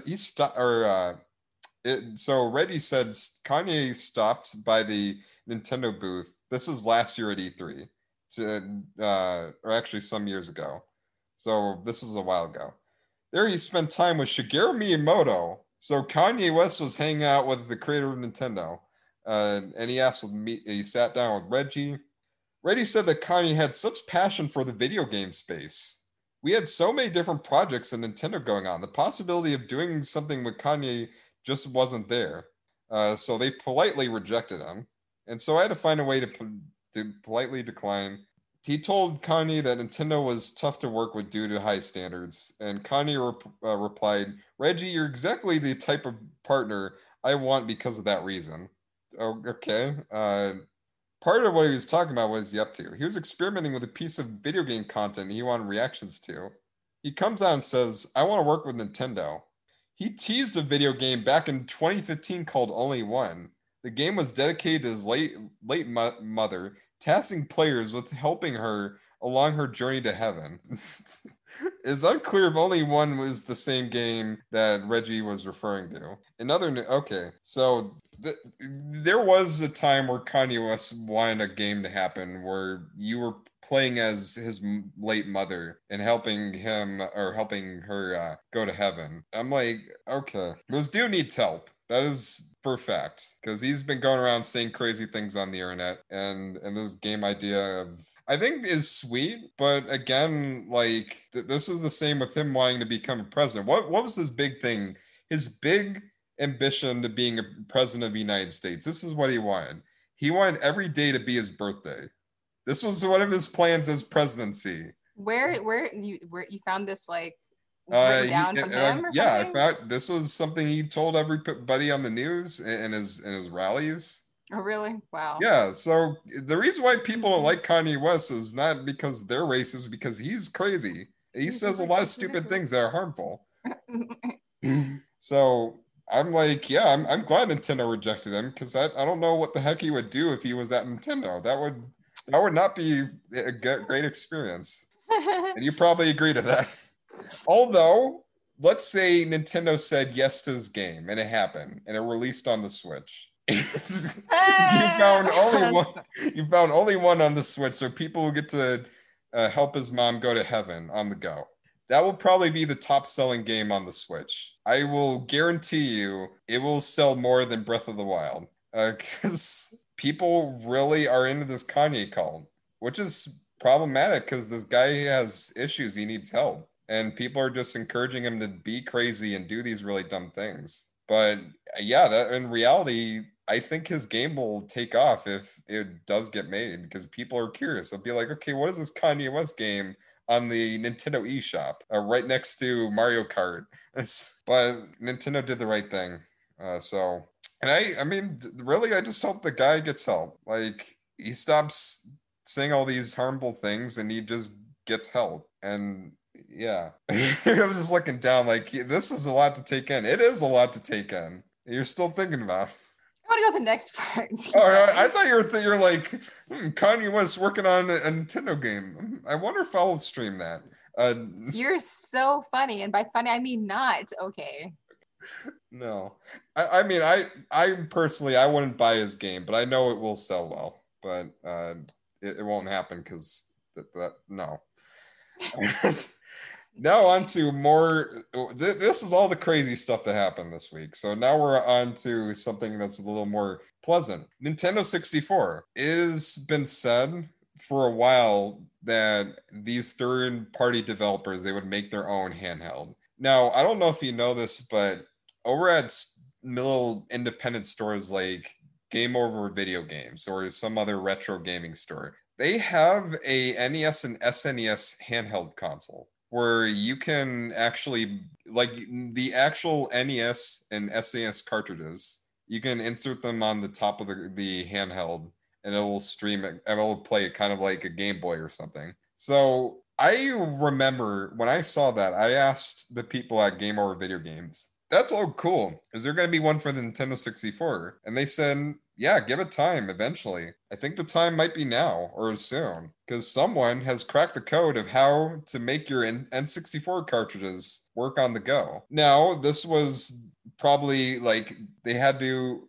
so Reggie said Kanye stopped by the Nintendo booth. This is last year at E3, or actually some years ago. So this was a while ago. There he spent time with Shigeru Miyamoto. So Kanye West was hanging out with the creator of Nintendo. And he asked with me, he sat down with Reggie. Reggie said that Kanye had such passion for the video game space. We had so many different projects in Nintendo going on. The possibility of doing something with Kanye just wasn't there. So they politely rejected him. And so I had to find a way to politely decline. He told Kanye that Nintendo was tough to work with due to high standards. And Kanye replied, Reggie, you're exactly the type of partner I want because of that reason. Oh, okay. Part of what he was talking about was he up to. He was experimenting with a piece of video game content he wanted reactions to. He comes out and says, I want to work with Nintendo. He teased a video game back in 2015 called Only One. The game was dedicated to his late mother, tasking players with helping her along her journey to heaven. It's unclear if Only One was the same game that Reggie was referring to. Okay, so there was a time where Kanye West wanted a game to happen where you were playing as his late mother and helping him or helping her go to heaven. I'm like, okay, this dude needs help. That is for fact, because he's been going around saying crazy things on the internet, and this game idea of I think is sweet, but again, like this is the same with him wanting to become a president. What was his big thing? His big ambition to being a president of the United States. This is what he wanted. He wanted every day to be his birthday. This was one of his plans as presidency. Where you found this like written down from him or yeah, something? I found this was something he told everybody on the news in his rallies. Oh, really? Wow. Yeah, so the reason why people don't like Kanye West is not because they're racist, because he's crazy. He says a lot of stupid things that are harmful. So I'm like, yeah, I'm glad Nintendo rejected him, because I don't know what the heck he would do if he was at Nintendo. That would not be a great experience. And you probably agree to that. Although, let's say Nintendo said yes to this game and it happened and it released on the Switch. You found only one on the Switch, so people will get to help his mom go to heaven on the go. That will probably be the top selling game on the Switch. I will guarantee you it will sell more than Breath of the Wild, because people really are into this Kanye cult, which is problematic because this guy has issues. He needs help, and people are just encouraging him to be crazy and do these really dumb things. But yeah, that in reality, I think his game will take off if it does get made, because people are curious. They'll be like, okay, what is this Kanye West game on the Nintendo eShop right next to Mario Kart? But Nintendo did the right thing. And I mean, really, I just hope the guy gets help. Like, he stops saying all these harmful things and he just gets help. And yeah, I was just looking down like, this is a lot to take in. It is a lot to take in. You're still thinking about it. I want to go to the next part. Oh, I thought you were like, Kanye West working on a Nintendo game. I wonder if I'll stream that. You're so funny, and by funny I mean not okay. No, I mean I personally I wouldn't buy his game, but I know it will sell well. But it won't happen because that no. Now on to more. This is all the crazy stuff that happened this week. So now we're on to something that's a little more pleasant. Nintendo 64. It has been said for a while that these third-party developers, they would make their own handheld. Now, I don't know if you know this, but over at little independent stores like Game Over Video Games or some other retro gaming store, they have a NES and SNES handheld console where you can actually, like the actual NES and SNES cartridges, you can insert them on the top of the handheld and it will stream it and it will play it kind of like a Game Boy or something. So I remember when I saw that, I asked the people at Game Over Video Games, that's all cool. Is there going to be one for the Nintendo 64? And they said, yeah, give it time eventually. I think the time might be now or soon, because someone has cracked the code of how to make your N64 cartridges work on the go. Now, this was probably like they had to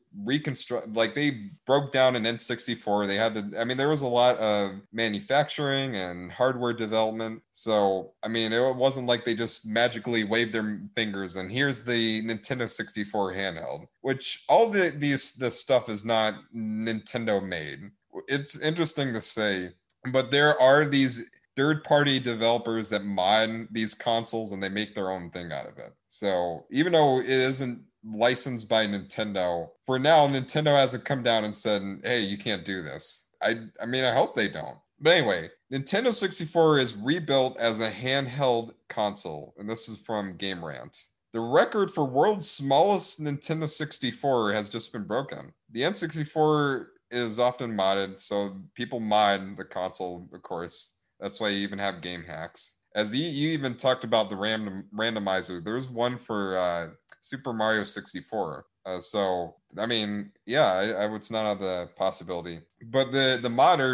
reconstruct, like they broke down an N64. They had to, I mean, there was a lot of manufacturing and hardware development. So, I mean, it wasn't like they just magically waved their fingers and here's the Nintendo 64 handheld, which all this stuff is not Nintendo made. It's interesting to say, but there are these third-party developers that mod these consoles and they make their own thing out of it. So even though it isn't licensed by Nintendo, for now, Nintendo hasn't come down and said, hey, you can't do this. I mean, I hope they don't. But anyway, Nintendo 64 is rebuilt as a handheld console, and this is from Game Rant. The record for world's smallest Nintendo 64 has just been broken. The N64 is often modded, so people mod the console, of course. That's why you even have game hacks. As you even talked about the randomizer, there's one for Super Mario 64. So, I mean, yeah, it's not out of the possibility. But the modder,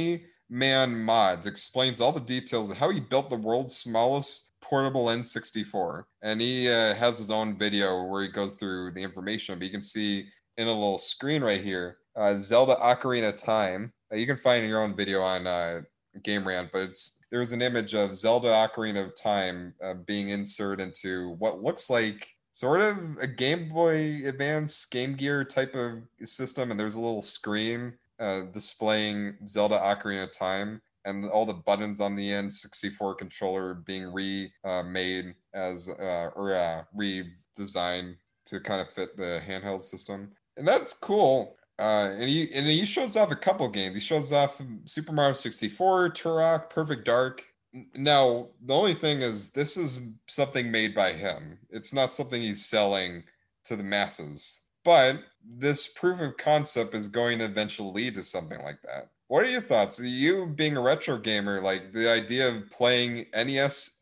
G-Man Mods, explains all the details of how he built the world's smallest portable N64. And he has his own video where he goes through the information. But you can see in a little screen right here, Zelda Ocarina of Time. You can find your own video on Game Rant, but there's an image of Zelda Ocarina of Time being inserted into what looks like sort of a Game Boy Advance Game Gear type of system, and there's a little screen displaying Zelda Ocarina of Time, and all the buttons on the N64 controller being remade as or redesigned to kind of fit the handheld system, and that's cool. And he shows off a couple games. He shows off Super Mario 64, Turok, Perfect Dark. Now, the only thing is, this is something made by him. It's not something he's selling to the masses. But this proof of concept is going to eventually lead to something like that. What are your thoughts? You being a retro gamer, like the idea of playing NES,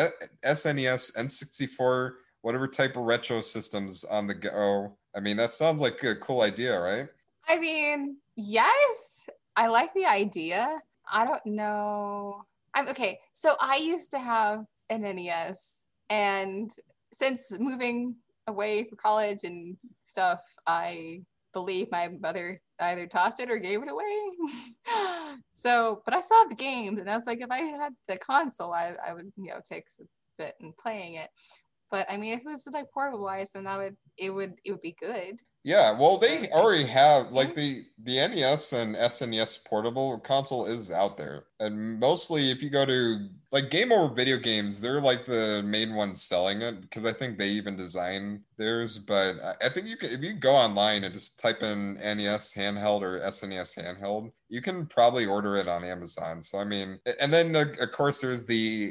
SNES, N64, whatever type of retro systems on the go. I mean, that sounds like a cool idea, right? I mean, yes, I like the idea. I don't know. Okay. So I used to have an NES, and since moving away for college and stuff, I believe my mother either tossed it or gave it away. So, but I still have the games, and I was like, if I had the console, I would, take a bit and playing it. But I mean, if it was like portable wise, then it would be good. Yeah, well, they already have like the NES and SNES portable console is out there, and mostly if you go to like Game Over Video Games, they're like the main ones selling it because I think they even design theirs. But I think you can, if you go online and just type in NES handheld or SNES handheld, you can probably order it on Amazon. So I mean, and then of course there's the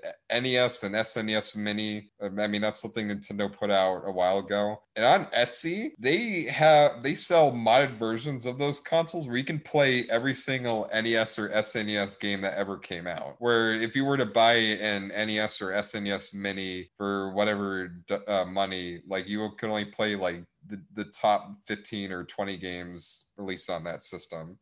NES and SNES Mini. I mean, that's something Nintendo put out a while ago. And on Etsy, they sell modded versions of those consoles where you can play every single NES or SNES game that ever came out. Where if you were to buy an NES or SNES Mini for whatever money, like you could only play like the top 15 or 20 games released on that system.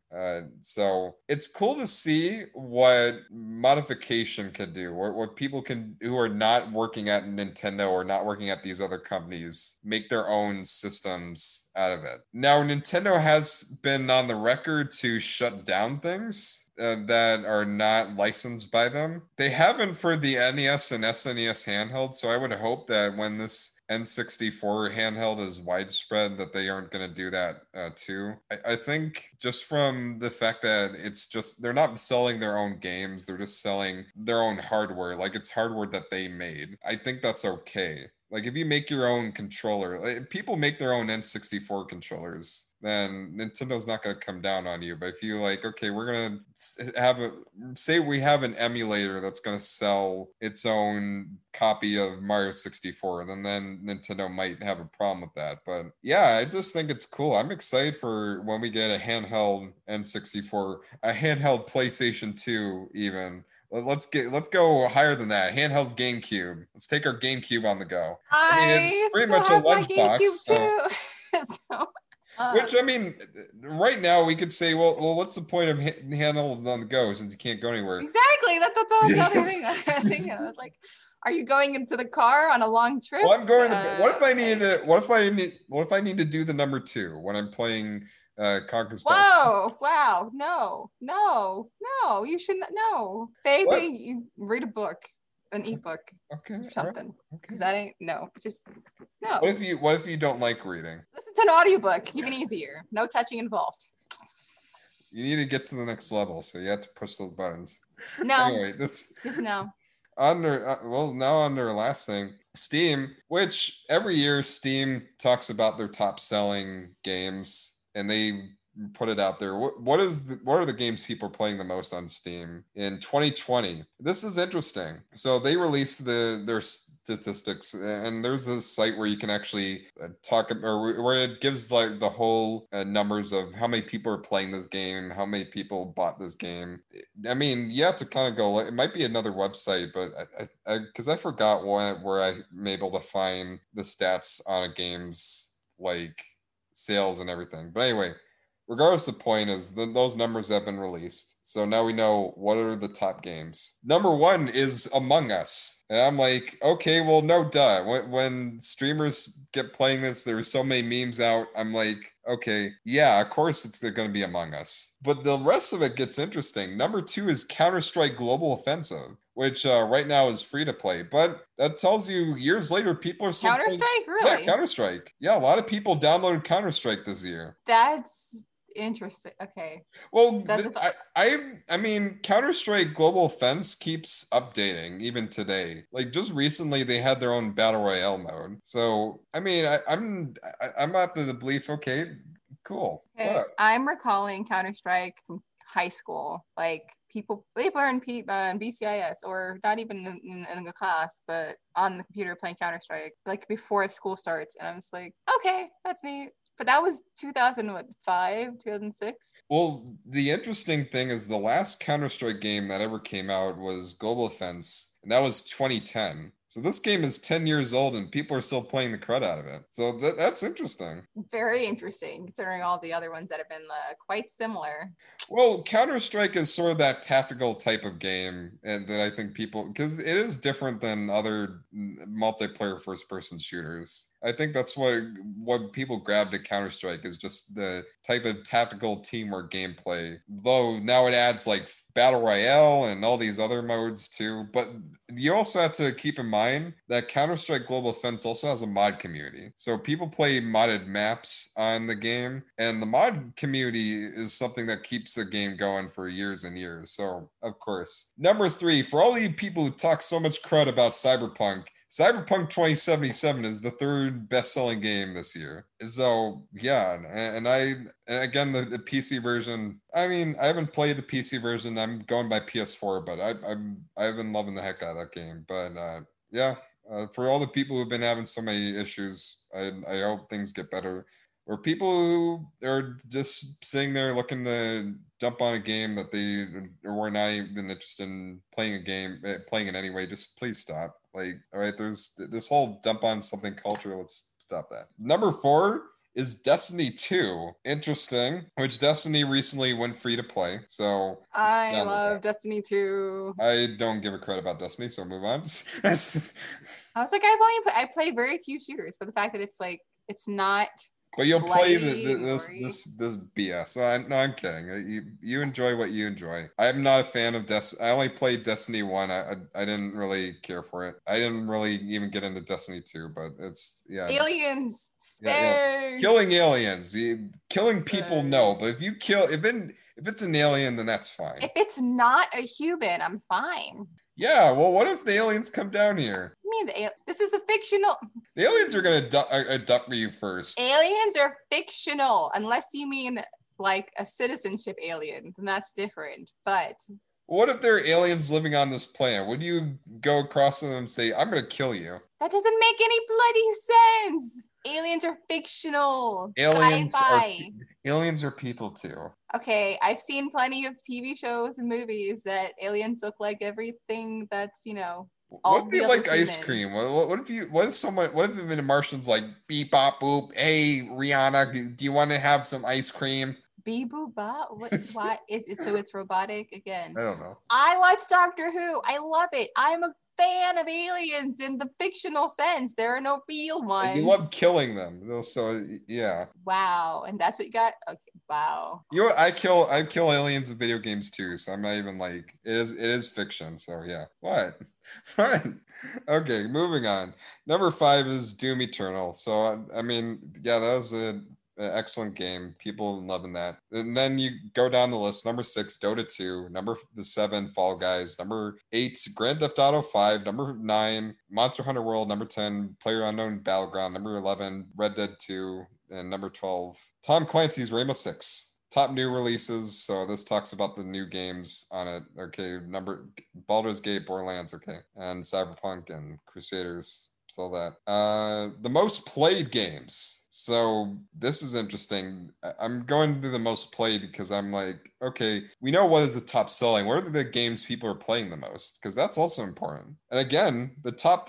So it's cool to see what modification can do, or what people can who are not working at Nintendo or not working at these other companies make their own systems out of it. Now, Nintendo has been on the record to shut down things that are not licensed by them. They haven't for the NES and SNES handheld, so I would hope that when this N64 handheld is widespread that they aren't going to do that too. I think just from the fact that it's just they're not selling their own games, they're just selling their own hardware, like it's hardware that they made. I think that's okay. Like if you make your own controller, if people make their own N64 controllers, then Nintendo's not going to come down on you. But if you like, okay, we're going to say we have an emulator that's going to sell its own copy of Mario 64, then Nintendo might have a problem with that. But yeah, I just think it's cool. I'm excited for when we get a handheld N64, a handheld PlayStation 2 even. Let's go higher than that. Handheld GameCube. Let's take our GameCube on the go. I mean, it's pretty much a lunchbox. So, which I mean, right now we could say, well, what's the point of handheld on the go since you can't go anywhere? Exactly. That's all the other thing I was thinking. I was like, Are you going into the car on a long trip? Well, I'm going to. What if I Okay. need to? What if I need to do the number 2 when I'm playing Conquest Bad? Whoa! Wow! No! No! No! You shouldn't. No. What? You read a book, an ebook, Okay. or All right. something. Okay. Because that ain't no. Just no. What if you don't like reading? Listen to an audiobook. Even easier. No touching involved. You need to get to the next level, so you have to push those buttons. No. Anyway, Just no. Now on their last thing, Steam, which every year Steam talks about their top selling games and they put it out there. What are the games people are playing the most on Steam in 2020? This is interesting. So they released their statistics, and there's a site where you can actually talk, or where it gives like the whole numbers of how many people are playing this game, how many people bought this game. I mean, you have to kind of go. It might be another website, but because I forgot where I'm able to find the stats on a game's like sales and everything. But anyway, regardless, the point is those numbers have been released. So now we know what are the top games. Number 1 is Among Us. And I'm like, okay, well, no duh. When streamers get playing this, there's so many memes out. I'm like, okay, yeah, of course it's going to be Among Us. But the rest of it gets interesting. Number 2 is Counter-Strike Global Offensive, which right now is free to play. But that tells you years later, people are still Counter-Strike? Really? Yeah, Counter-Strike. Yeah, a lot of people downloaded Counter-Strike this year. That's interesting. Okay. Well, I mean, Counter-Strike Global Offense keeps updating even today. Like just recently, they had their own battle royale mode. So I mean, I'm at the belief. Okay, cool. Okay. I'm recalling Counter-Strike from high school. Like people, they've learned BCIS, or not even in the class, but on the computer playing Counter-Strike, like before school starts. And I'm just like, okay, that's neat. But that was 2005, 2006. Well, the interesting thing is the last Counter-Strike game that ever came out was Global Offense, and that was 2010. So this game is 10 years old and people are still playing the crud out of it. So that's interesting. Very interesting, considering all the other ones that have been quite similar. Well, Counter-Strike is sort of that tactical type of game, and that I think people, because it is different than other multiplayer first-person shooters. I think that's what people grab to Counter-Strike is just the type of tactical teamwork gameplay. Though now it adds like Battle Royale and all these other modes too. But you also have to keep in mind that Counter-Strike Global Offense also has a mod community. So people play modded maps on the game, and the mod community is something that keeps the game going for years and years. So, of course. Number 3, for all you people who talk so much crud about Cyberpunk 2077 is the 3rd best-selling game this year. So yeah, and again the PC version. I mean, I haven't played the PC version. I'm going by PS4, but I've been loving the heck out of that game. But yeah, for all the people who've been having so many issues, I hope things get better. Or people who are just sitting there looking to dump on a game that they were not even interested in playing it anyway, just please stop. Like, all right, there's this whole dump on something culture. Let's stop that. Number 4 is Destiny 2. Interesting, which Destiny recently went free to play. So I love Destiny 2. I don't give a credit about Destiny, so move on. I was like, I play very few shooters, but the fact that it's not. But you'll play this BS. So I'm kidding. You enjoy what you enjoy. I'm not a fan of Destiny. I only played Destiny 1. I didn't really care for it. I didn't really even get into Destiny 2, but it's aliens, space. Yeah. Killing aliens, killing people. No, but if it's an alien, then that's fine. If it's not a human, I'm fine. Yeah, well, what if the aliens come down here? I mean, this is a fictional. The aliens are going to abduct you first. Aliens are fictional, unless you mean like a citizenship alien, then that's different. But what if there are aliens living on this planet? Would you go across to them and say, I'm going to kill you? That doesn't make any bloody sense. Aliens are fictional. Aliens are people too. Okay, I've seen plenty of TV shows and movies that aliens look like everything that's, what if you like ice cream? What if the Martian's like beep bop boop? Hey Rihanna, do you want to have some ice cream? Beep boop bop? Why? So it's robotic again? I don't know. I watch Doctor Who. I love it. I'm a fan of aliens in the fictional sense. There are no real ones. You love killing them. So yeah. Wow. And that's what you got? Okay. Wow. You know what? I kill aliens in video games too, so I'm not even like it is fiction, so yeah. What? What? Okay, moving on. Number 5 is Doom Eternal. So I mean, yeah, that was an excellent game. People loving that. And then you go down the list. Number 6, Dota 2. Number 7, Fall Guys. Number 8, Grand Theft Auto 5. Number 9, Monster Hunter World. Number 10, PlayerUnknown Battleground. Number 11, Red Dead 2. And number 12, Tom Clancy's Rainbow Six. Top new releases. So this talks about the new games on it. Okay, Baldur's Gate, Borderlands, okay. And Cyberpunk and Crusaders. So that. The most played games. So this is interesting. I'm going to the most played because I'm like, okay, we know what is the top selling. What are the games people are playing the most? Because that's also important. And again, the top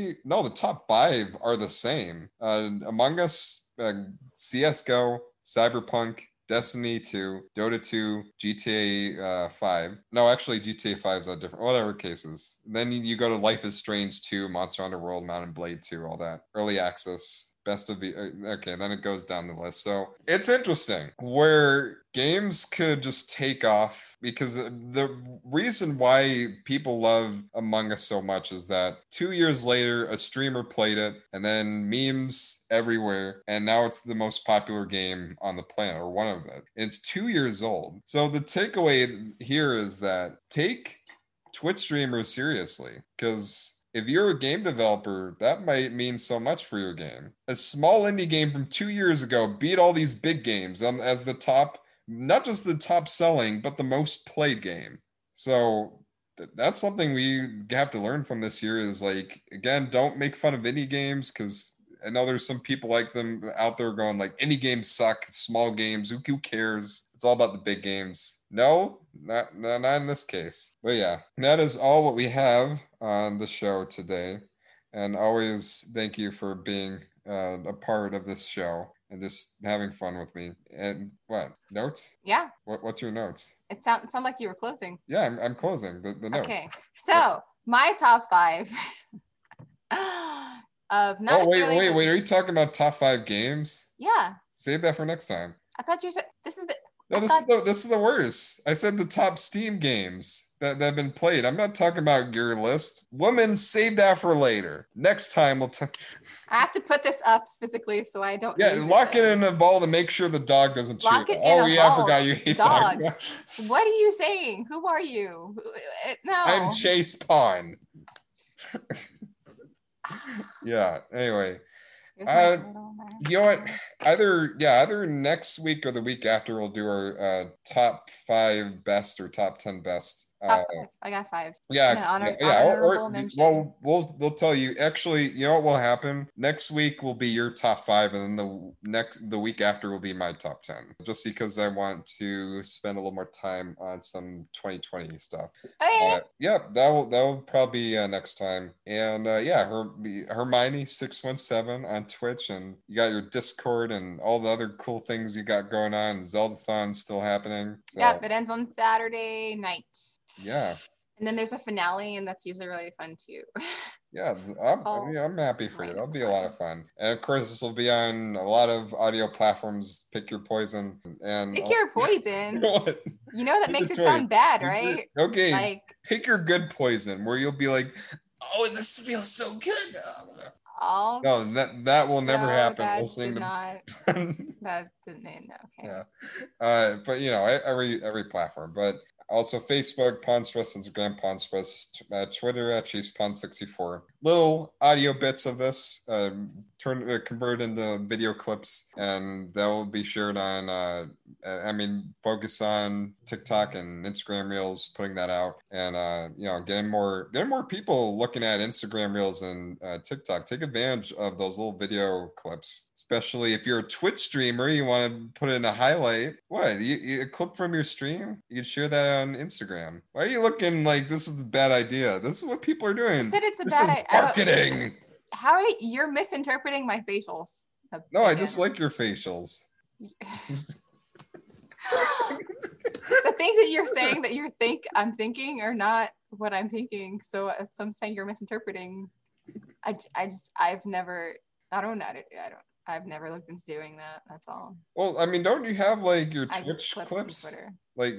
5 are the same. Among Us, CSGO, Cyberpunk, Destiny 2, Dota 2, GTA 5. No, actually, GTA 5 is a different, whatever cases. Then you go to Life is Strange 2, Monster Hunter World, Mount and Blade 2, all that. Early access. Best of the okay, then it goes down the list. So it's interesting where games could just take off because the reason why people love Among Us so much is that 2 years later, a streamer played it and then memes everywhere. And now it's the most popular game on the planet, or one of it. It's 2 years old. So the takeaway here is that take Twitch streamers seriously, because if you're a game developer, that might mean so much for your game. A small indie game from 2 years ago beat all these big games as the top, not just the top selling, but the most played game. So that's something we have to learn from this year is like, again, don't make fun of indie games, because I know there's some people like them out there going like, indie games suck, small games, who cares? It's all about the big games. No, not in this case. But yeah, that is all what we have on the show today. And always thank you for being a part of this show and just having fun with me. And what, notes? Yeah. What's your notes? It sounded like you were closing. Yeah, I'm closing the notes. Okay, so my top 5 of not necessarily. Wait, are you talking about top 5 games? Yeah. Save that for next time. I thought you said this is the. No, this is the worst. I said the top Steam games that have been played. I'm not talking about your list. Women, save that for later. Next time we'll talk. I have to put this up physically so I don't. Yeah, lock it in a ball to make sure the dog doesn't chew. Oh yeah, I forgot you hate dogs. What are you saying? Who are you? No. I'm Chase Pond. Yeah. Anyway. You know what? Either next week or the week after, we'll do our top 5 best or top 10 best. Top 5. I got 5. We'll tell you. Actually, you know what will happen? Next week will be your top 5, and then the week after will be my top 10. Just because I want to spend a little more time on some 2020 stuff. Okay. That will probably be next time. And Hermione617 on Twitch, and you got your Discord and all the other cool things you got going on. Zeldathon's still happening. So. Yep, it ends on Saturday night. Yeah. And then there's a finale, and that's usually really fun too. Yeah, I'm happy for you. That'll be a lot of fun. And of course, this will be on a lot of audio platforms. Pick your poison. And pick your poison. You know that makes it sound bad, right? Okay. Like, pick your good poison, where you'll be like, "Oh, this feels so good." No, that will never happen. We'll sing that didn't end. Okay. Yeah. But you know, every platform, but. Also, Facebook, Pawnspress, Instagram, Pawnspress, Twitter at ChasePawn64. Little audio bits of this convert into video clips, and that will be shared on, focus on TikTok and Instagram Reels, putting that out, and getting more people looking at Instagram Reels and TikTok. Take advantage of those little video clips, especially if you're a Twitch streamer. You want to put in a highlight. What? A clip from your stream? You can share that on Instagram. Why are you looking like this is a bad idea? This is what people are doing. I said it's a bad idea. Marketing. You're misinterpreting my facials. No, I just like your facials. The things that you're saying that I'm thinking are not what I'm thinking. So I'm saying you're misinterpreting. I've never looked into doing that. That's all. Well, I mean, don't you have like your I just Twitch clip clips? from Twitter.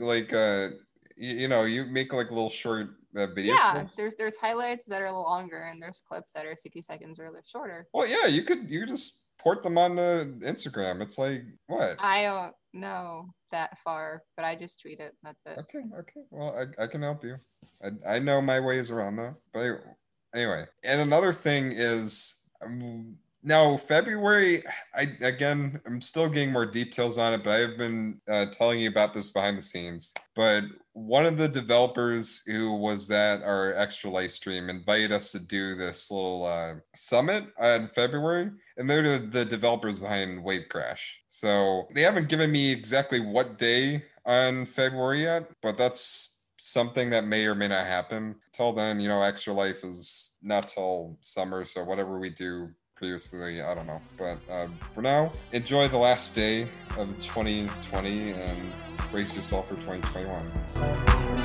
You make like little short video Yeah, clips. there's highlights that are a little longer and there's clips that are 60 seconds or a little shorter. Well, yeah, you could just port them on Instagram. It's like what? I don't know that far, but I just tweet it. That's it. Okay. Well, I can help you. I know my ways around that. But anyway, and another thing is now February. I'm still getting more details on it, but I've been telling you about this behind the scenes. But one of the developers who was at our extra live stream invited us to do this little summit in February, and they're the developers behind Wave Crash. So they haven't given me exactly what day on February yet, but that's something that may or may not happen. Till then, Extra Life is not till summer, so whatever we do previously, I don't know. But for now, enjoy the last day of 2020 and brace yourself for 2021.